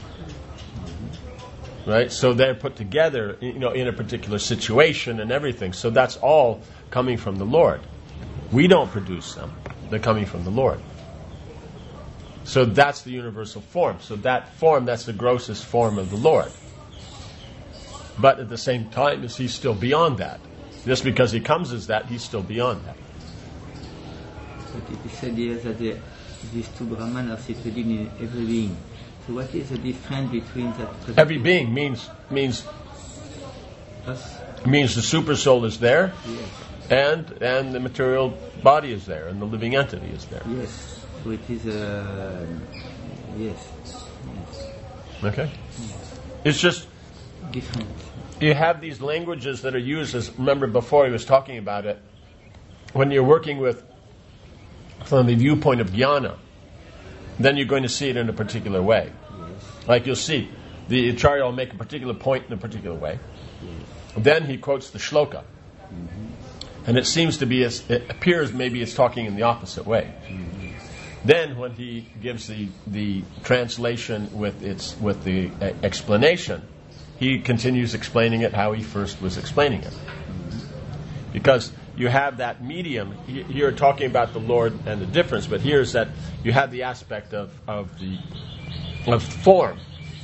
Right? So they're put together, in a particular situation and everything. So that's all coming from the Lord. We don't produce them. They're coming from the Lord. So that's the universal form. So that form, that's the grossest form of the Lord. But at the same time, he's still beyond that. Just because he comes as that, he's still beyond that. But it is said here that these two Brahman are situated in every being. So what is the difference between that? Every being means us? Means the super soul is there, Yes. and the material body is there, and the living entity is there. Yes. So it is yes. Okay? It's just Different. you have these languages that are used as, remember before he was talking about it, when you're working with from the viewpoint of jnana, then you're going to see it in a particular way. Yes. Like you'll see, the Acharya will make a particular point in a particular way. Yes. Then he quotes the shloka. And it seems to be, it appears maybe it's talking in the opposite way. Then when he gives the translation with the explanation, he continues explaining it how he first was explaining it. Because you have that medium, you're talking about the Lord and the difference, but here's that you have the aspect of form.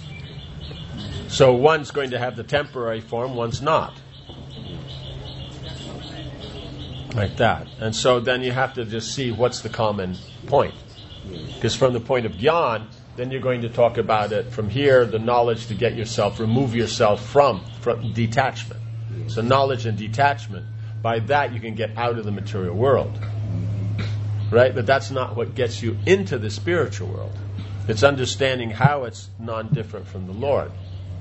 So one's going to have the temporary form, one's not. Like that. And so then you have to just see what's the common point. Because from the point of Gyan, then you're going to talk about it from here, the knowledge to get yourself, remove yourself from detachment. So knowledge and detachment, by that you can get out of the material world. Right? But that's not what gets you into the spiritual world. It's understanding how it's non-different from the Lord.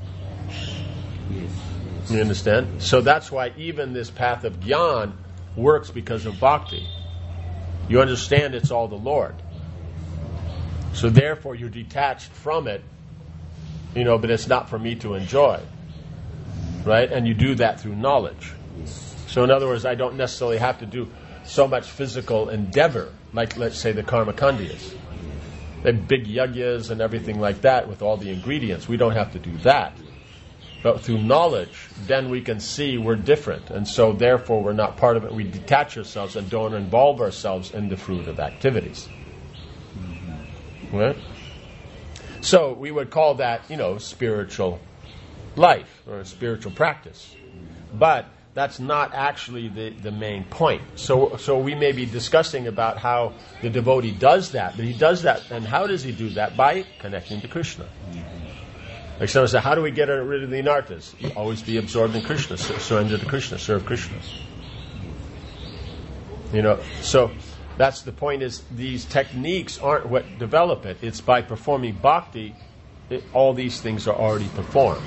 You understand? So that's why even this path of Gyan works because of bhakti. You understand it's all the Lord. So therefore you're detached from it, but it's not for me to enjoy. Right? And you do that through knowledge. So in other words, I don't necessarily have to do so much physical endeavor, like let's say the Karmakandiyas. They have big yajnas and everything like that with all the ingredients. We don't have to do that. But through knowledge, then we can see we're different. And so therefore we're not part of it. We detach ourselves and don't involve ourselves in the fruit of activities. Right? So we would call that, spiritual life or spiritual practice. But that's not actually the main point. So we may be discussing about how the devotee does that, but he does that, and how does he do that? By connecting to Krishna. Like someone said, how do we get rid of the anarthas? You always be absorbed in Krishna, surrender to Krishna, serve Krishna. So that's the point, is these techniques aren't what develop it. It's by performing bhakti, all these things are already performed.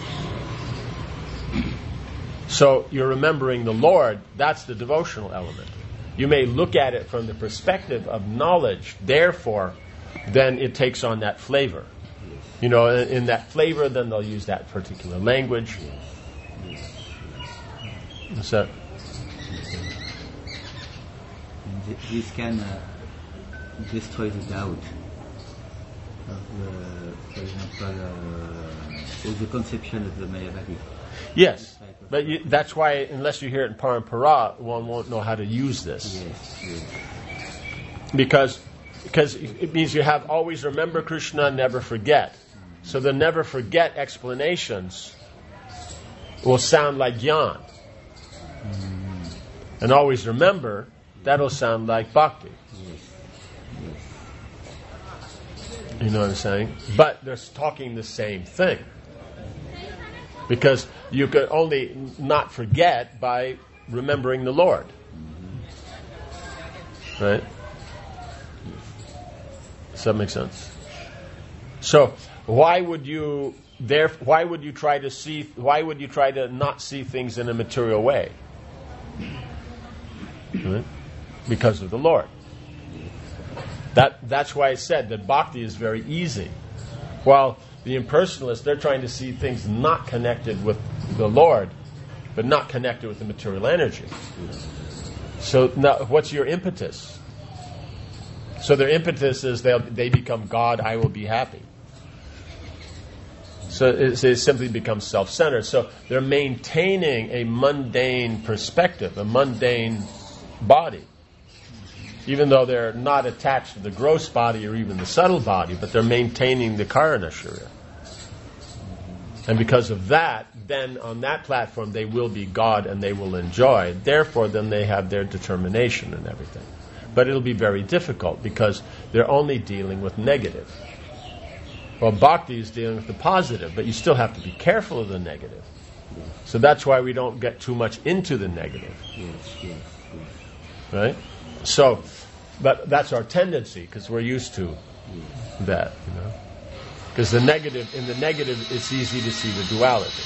So you're remembering the Lord, that's the devotional element. You may look at it from the perspective of knowledge, therefore, then it takes on that flavor. In that flavor, then they'll use that particular language. So, this can destroy the doubt of, for example, of the conception of the Mayavadi. Yes, but that's why, unless you hear it in Parampara, one won't know how to use this. Yes. Because it means you have always remember Krishna, never forget. So the never forget explanations will sound like Gyan. And always remember, that'll sound like bhakti. You know what I'm saying? But they're talking the same thing. Because you could only not forget by remembering the Lord. Right? Does that make sense? So why would you try to not see things in a material way? Right? Because of the Lord. That's why I said that bhakti is very easy. While the impersonalists, they're trying to see things not connected with the Lord, but not connected with the material energy. So now, what's your impetus? So their impetus is they become God, I will be happy. So it simply becomes self-centered. So they're maintaining a mundane perspective, a mundane body. Even though they're not attached to the gross body or even the subtle body, but they're maintaining the Karana Sharira. And because of that, then on that platform they will be God and they will enjoy. Therefore, then they have their determination and everything. But it'll be very difficult because they're only dealing with negative. Well, bhakti is dealing with the positive, but you still have to be careful of the negative. So that's why we don't get too much into the negative. Right? So, but that's our tendency because we're used to that, Because in the negative, it's easy to see the duality.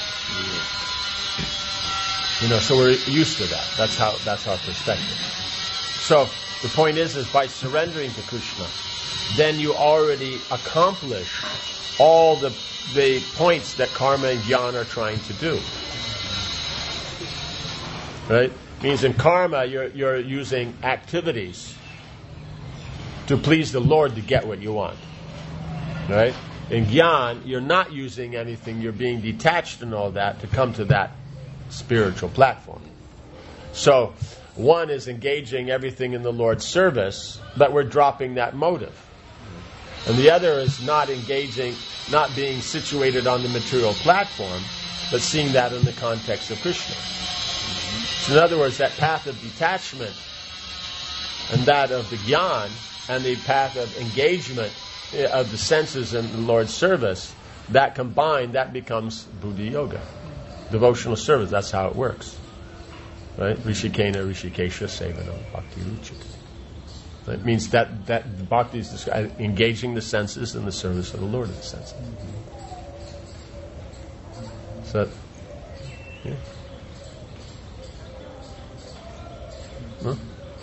So we're used to that. That's our perspective. So the point is by surrendering to Krishna, then you already accomplish all the points that karma and jnana are trying to do. Right? Means in karma, you're using activities to please the Lord to get what you want. Right? In Gyan, you're not using anything. You're being detached and all that to come to that spiritual platform. So, one is engaging everything in the Lord's service, but we're dropping that motive. And the other is not engaging, not being situated on the material platform, but seeing that in the context of Krishna. So in other words, that path of detachment and that of the Gyan and the path of engagement of the senses in the Lord's service, that combined, that becomes Buddhi Yoga. Devotional service, that's how it works. Right? Rishikena, Rishikesha, Sevana, Bhakti Ruchika. That means that Bhakti is engaging the senses in the service of the Lord of the senses. So, yeah. Huh?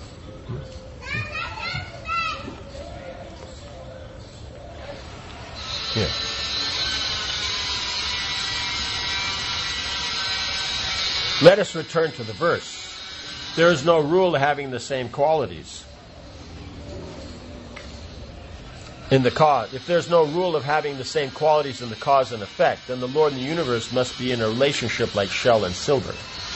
Yeah. Let us return to the verse. There is no rule of having the same qualities in the cause. If there's no rule of having the same qualities in the cause and effect, then the Lord in the universe must be in a relationship like shell and silver.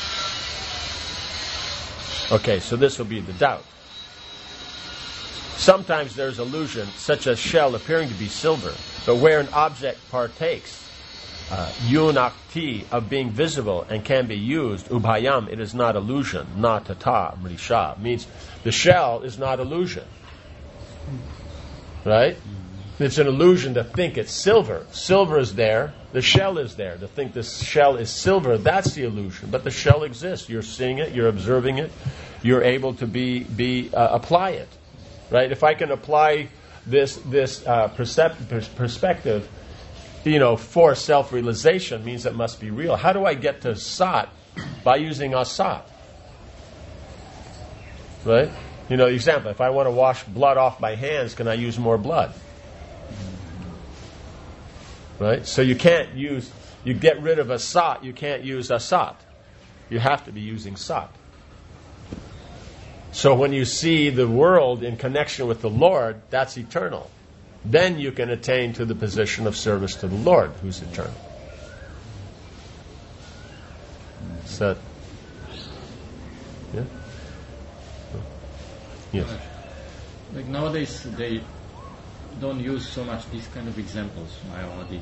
Okay, so this will be the doubt. Sometimes there's illusion, such as shell appearing to be silver, but where an object partakes yunakti of being visible and can be used, ubhayam, it is not illusion, na tata mrisha, means the shell is not illusion. Right? It's an illusion to think it's silver. Silver is there, the shell is there. To think the shell is silver, that's the illusion. But the shell exists. You're seeing it, you're observing it, you're able to apply it. Right? If I can apply this perspective, for self-realization, means it must be real. How do I get to sat? By using asat. Right? Example, if I want to wash blood off my hands, can I use more blood? Right? So you get rid of asat, you can't use asat. You have to be using sat. So when you see the world in connection with the Lord, that's eternal. Then you can attain to the position of service to the Lord, who's eternal. So, yeah? Yes. Like nowadays, they don't use so much these kind of examples, Mayavadis.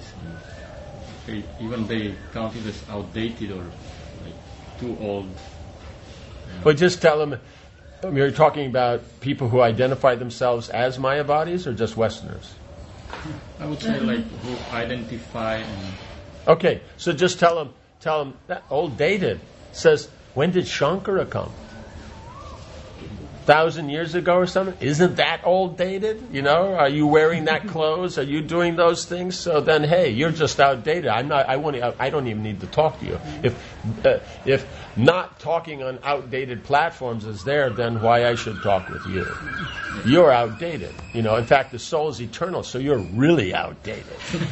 They count it as outdated or like too old. But just tell them, you're talking about people who identify themselves as Mayavadis or just Westerners? I would say like who identify and... Okay, so just tell them that old dated. Says, when did Shankara come? 1,000 years ago or something? Isn't that old dated? Are you wearing that clothes? Are you doing those things? So then, hey, you're just outdated. I don't even need to talk to you. If not talking on outdated platforms is there, then why I should talk with you? You're outdated. In fact, the soul is eternal, so you're really outdated.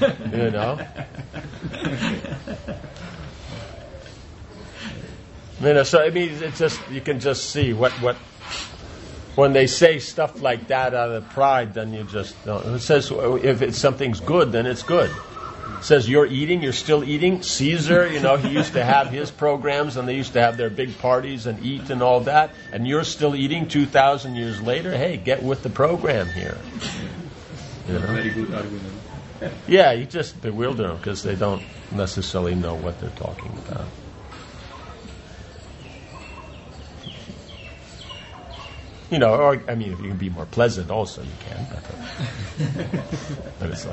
So it's just, you can just see what. When they say stuff like that out of pride, then you just don't. It says if something's good, then it's good. It says you're still eating. Caesar, he used to have his programs and they used to have their big parties and eat and all that, and you're still eating 2,000 years later. Hey, get with the program here. Very good argument. Yeah, you just bewilder them because they don't necessarily know what they're talking about. If you can be more pleasant also, you can. But it's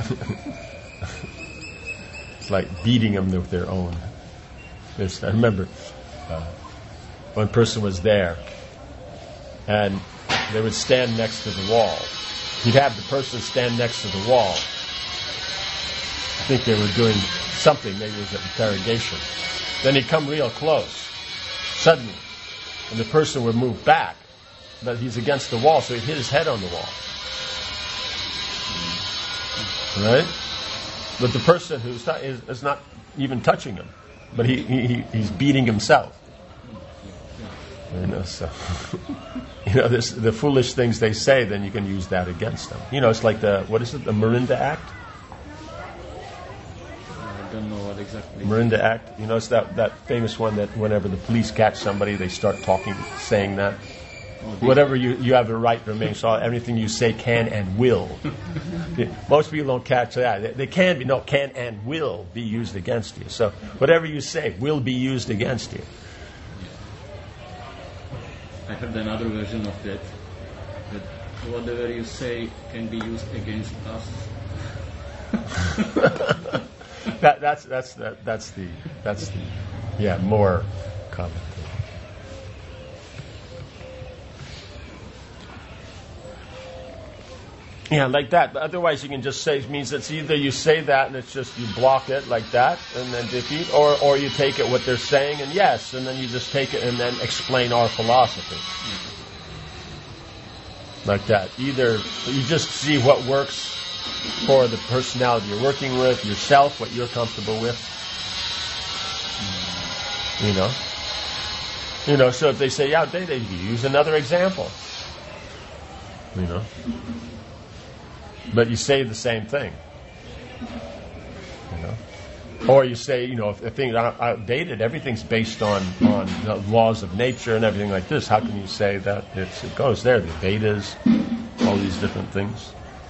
like beating them with their own. I remember one person was there, and they would stand next to the wall. He'd have the person stand next to the wall. I think they were doing something, maybe it was an interrogation. Then he'd come real close, suddenly, and the person would move back. But he's against the wall, so he hit his head on the wall. Right? But the person is not even touching him, but he's beating himself. So the foolish things they say, then you can use that against them. It's like the Marinda Act. I don't know what exactly. Marinda Act. It's that famous one that whenever the police catch somebody, they start saying that. Whatever you have a right to remain silent. Everything you say can and will. Most people don't catch that. They can and will be used against you. So whatever you say will be used against you. I heard another version of that whatever you say can be used against us. That's the more common thing. Yeah, like that. But otherwise, you can just say, it means it's either you say that and it's just you block it like that and then defeat, or you take it what they're saying and yes, and then you just take it and then explain our philosophy. Like that. Either you just see what works for the personality you're working with, yourself, what you're comfortable with. So if they say, yeah, they use another example. But you say the same thing. Or you say, if things are outdated, everything's based on the laws of nature and everything like this. How can you say that it goes there? The Vedas, all these different things.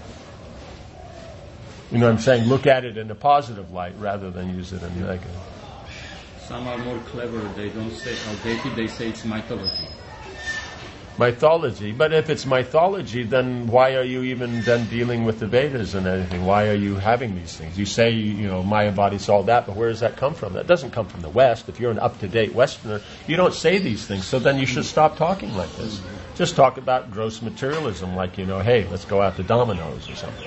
I'm saying? Look at it in a positive light rather than use it in negative. Some are more clever. They don't say outdated, they say it's mythology. Mythology. But if it's mythology, then why are you even then dealing with the Vedas and anything? Why are you having these things? You say, Mayavadi all that, but where does that come from? That doesn't come from the West. If you're an up-to-date Westerner, you don't say these things. So then you should stop talking like this. Just talk about gross materialism, like, hey, let's go out to Domino's or something.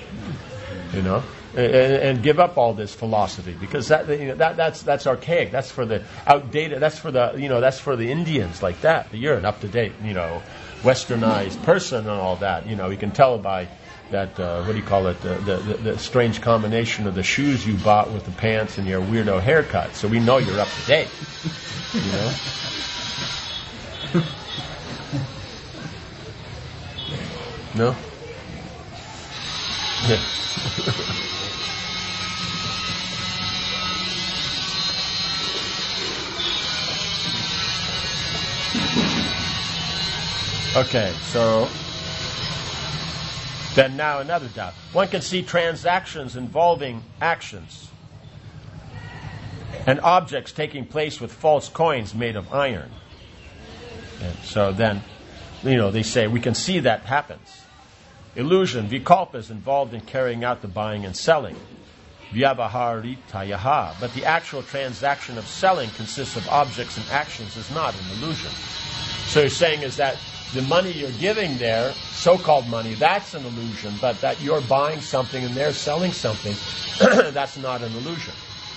And give up all this philosophy, because that's archaic. That's for the outdated. That's for the Indians like that. You're an up-to-date, westernized person and all that. You can tell by that the strange combination of the shoes you bought with the pants and your weirdo haircut. So we know you're up to date. No. Yeah. Okay, so then now another doubt. One can see transactions involving actions and objects taking place with false coins made of iron. And so then, they say we can see that happens. Illusion, vikalpa, is involved in carrying out the buying and selling. Vyavaharitayaha. But the actual transaction of selling consists of objects and actions, is not an illusion. So you're saying is that the money you're giving there, so-called money, that's an illusion, but that you're buying something and they're selling something, that's not an illusion.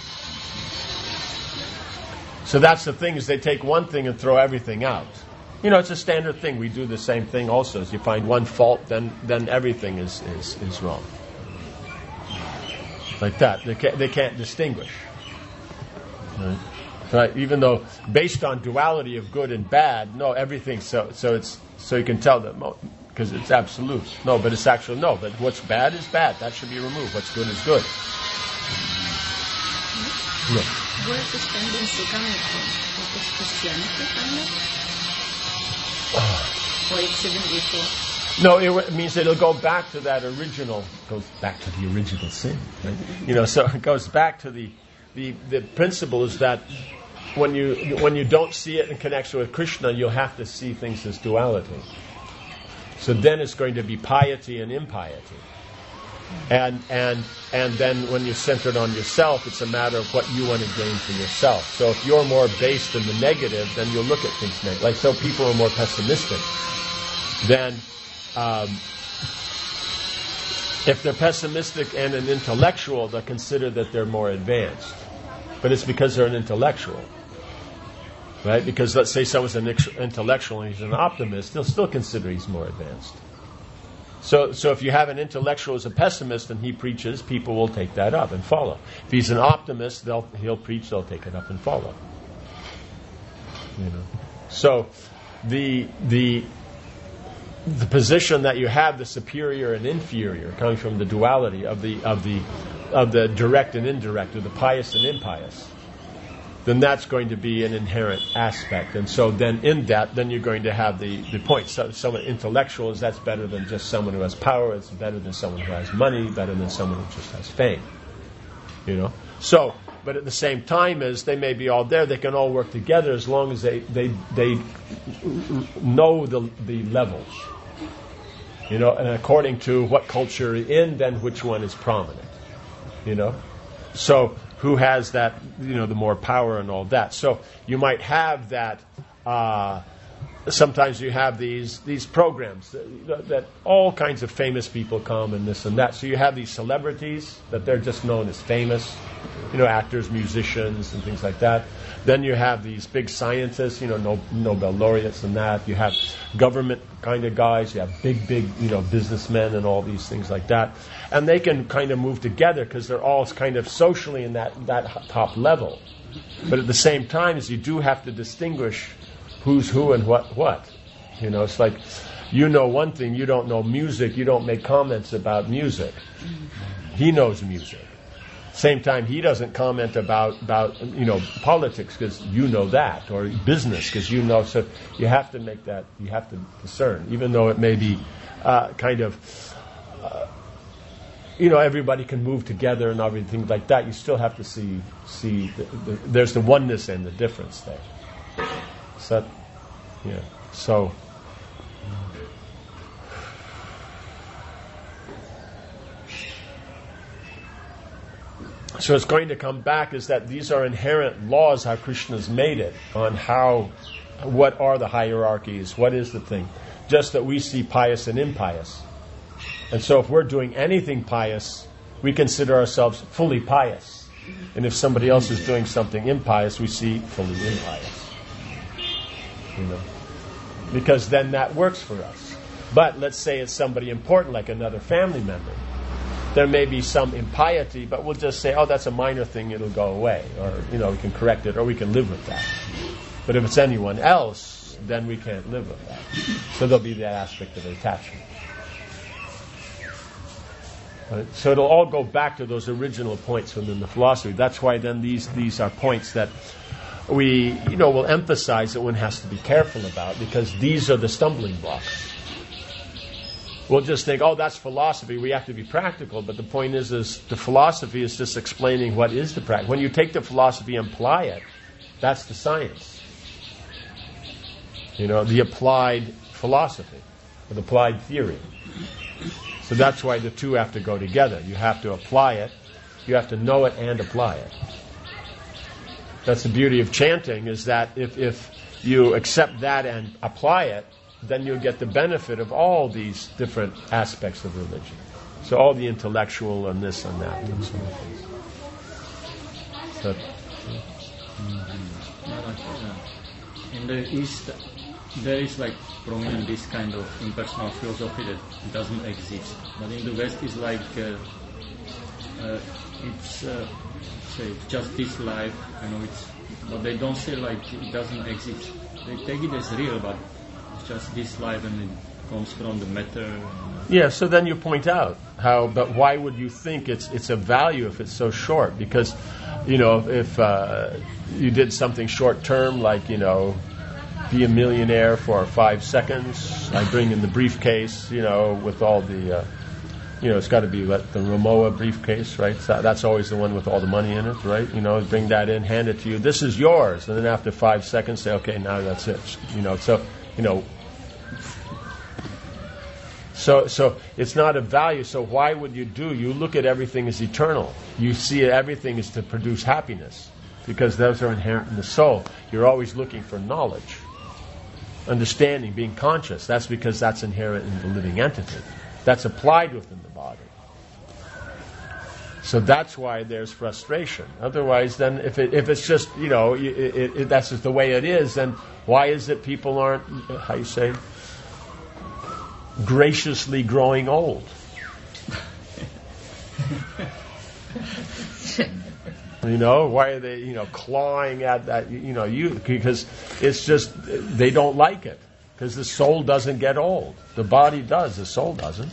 So that's the thing, is they take one thing and throw everything out. It's a standard thing. We do the same thing also. As you find one fault, then everything is wrong. Like that. They can't distinguish. Right? Even though based on duality of good and bad, no, everything. So you can tell that because it's absolute. No, but it's actual. No, but what's bad is bad. That should be removed. What's good is good. No. Where is this tendency coming from? Is this Christianity coming? Or it's even before? No, it means that it'll go back to that original. Goes back to the original sin. Right? So it goes back to the principle is that when you don't see it in connection with Krishna, you'll have to see things as duality. So then it's going to be piety and impiety. And then when you're centered on yourself, it's a matter of what you want to gain for yourself. So if you're more based in the negative, then you'll look at things negative. Like, so people are more pessimistic. Then if they're pessimistic and an intellectual, they'll consider that they're more advanced. But it's because they're an intellectual. Right? Because let's say someone's an intellectual and he's an optimist, they'll still consider he's more advanced. So if you have an intellectual as a pessimist and he preaches, people will take that up and follow. If he's an optimist, he'll preach, they'll take it up and follow. So the position that you have, the superior and inferior, coming from the duality of the direct and indirect, or the pious and impious, then that's going to be an inherent aspect. And so then in that, then you're going to have the point. So someone intellectual is that's better than just someone who has power, it's better than someone who has money, better than someone who just has fame. You know? So, but at the same time as they may be all there, they can all work together as long as they know the levels. You know, and according to what culture you're in, then which one is prominent. You know? So who has that, you know, the more power and all that. So you might have that, sometimes you have these programs that all kinds of famous people come and this and that. So you have these celebrities that they're just known as famous, you know, actors, musicians, and things like that. Then you have these big scientists, you know, Nobel laureates and that. You have government kind of guys. You have big, you know, businessmen and all these things like that. And they can kind of move together because they're all kind of socially in that top level. But at the same time, you do have to distinguish who's who and what. You know, it's like, you know one thing, you don't know music, you don't make comments about music. He knows music. Same time, he doesn't comment about you know, politics because you know that, or business because you know. So you have to make that, you have to discern, even though it may be kind of, you know, everybody can move together and everything like that. You still have to see there's the oneness and the difference there. So, yeah. So. So it's going to come back is that these are inherent laws, how Krishna's made it, on what are the hierarchies, what is the thing. Just that we see pious and impious. And so if we're doing anything pious, we consider ourselves fully pious. And if somebody else is doing something impious, we see fully impious. You know? Because then that works for us. But let's say it's somebody important, like another family member. There may be some impiety, but we'll just say, oh, that's a minor thing, it'll go away. Or, you know, we can correct it, or we can live with that. But if it's anyone else, then we can't live with that. So there'll be that aspect of attachment. Right? So it'll all go back to those original points within the philosophy. That's why then these are points that we, you know, will emphasize that one has to be careful about, because these are the stumbling blocks. We'll just think, oh, that's philosophy, we have to be practical. But the point is the philosophy is just explaining what is the practice. When you take the philosophy and apply it, that's the science. You know, the applied philosophy, or the applied theory. So that's why the two have to go together. You have to apply it, you have to know it and apply it. That's the beauty of chanting, is that if you accept that and apply it, then you'll get the benefit of all these different aspects of religion. So all the intellectual and this and that and so on. So, in the East, there is like prominent this kind of impersonal philosophy that doesn't exist. But in the West, it's like it's just this life. You know, but they don't say like it doesn't exist. They take it as real, but just this life, and it comes from the matter. Yeah, so then you point out but why would you think it's of value if it's so short? Because, you know, if you did something short term, like, you know, be a millionaire for 5 seconds, I bring in the briefcase, you know, with all the, you know, it's got to be the Ramoa briefcase, right? So that's always the one with all the money in it, right? You know, bring that in, hand it to you. This is yours. And then after 5 seconds, say, okay, now that's it. You know, so, you know, So it's not of value. So why would you You look at everything as eternal. You see everything is to produce happiness, because those are inherent in the soul. You're always looking for knowledge, understanding, being conscious. That's because that's inherent in the living entity. That's applied within the body. So that's why there's frustration. Otherwise, then if it's just, you know, that's just the way it is, then why is it people aren't, how you say, graciously growing old? You know, why are they, you know, clawing at that, you know, because it's just, they don't like it. because the soul doesn't get old. The body does, the soul doesn't.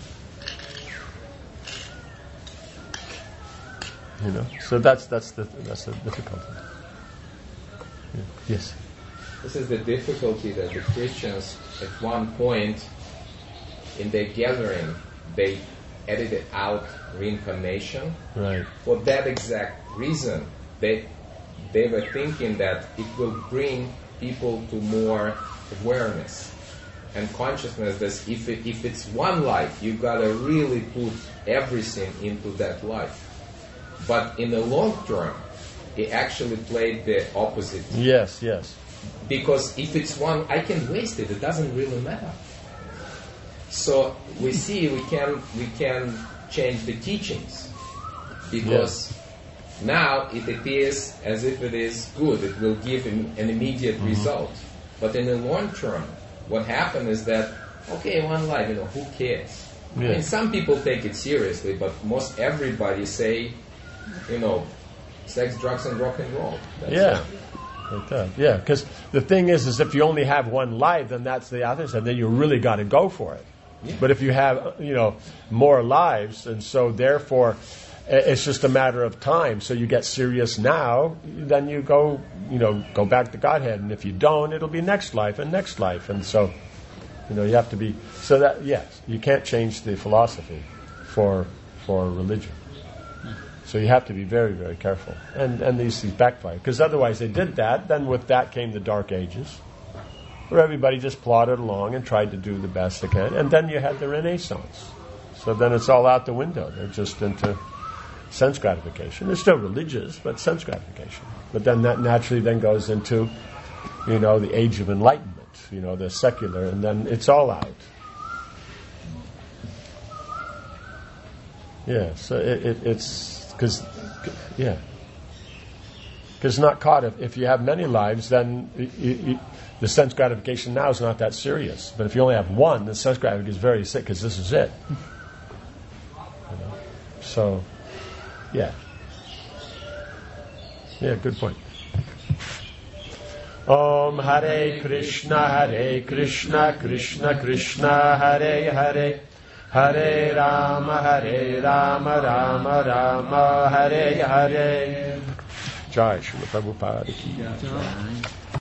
You know, so that's the difficulty. Yeah. Yes. This is the difficulty that the Christians, at one point in their gathering, they edited out reincarnation. Right. For that exact reason, they were thinking that it will bring people to more awareness and consciousness that if it's one life, you gotta really put everything into that life. But in the long term, it actually played the opposite. Yes. Because if it's one, I can waste it. It doesn't really matter. So we see we can change the teachings because now it appears as if it is good. It will give an immediate result. But in the long term, what happens is that one life, who cares? Yeah. I mean, some people take it seriously, but most everybody say, sex, drugs, and rock and roll. That's it. Like that. Yeah, because the thing is if you only have one life, then that's the other side. Then you really got to go for it. Yeah. But if you have, more lives, and so therefore, it's just a matter of time. So you get serious now, then you go back to Godhead, and if you don't, it'll be next life, and so, you have to be. So that you can't change the philosophy for religion. So you have to be very, very careful. And these things backfire. Because otherwise they did that. Then with that came the Dark Ages, where everybody just plodded along and tried to do the best they can. And then you had the Renaissance. So then it's all out the window. They're just into sense gratification. They're still religious, but sense gratification. But then that naturally then goes into, the Age of Enlightenment, the secular, and then it's all out. Yeah, so it's... Because not caught. If you have many lives, then the sense gratification now is not that serious. But if you only have one, the sense gratification is very sick because this is it. So, yeah, good point. Om Hare Krishna, Krishna Krishna, Hare Hare. Hare Rama, Rama Rama, Hare Hare. Jai Srila Prabhupada ki jai.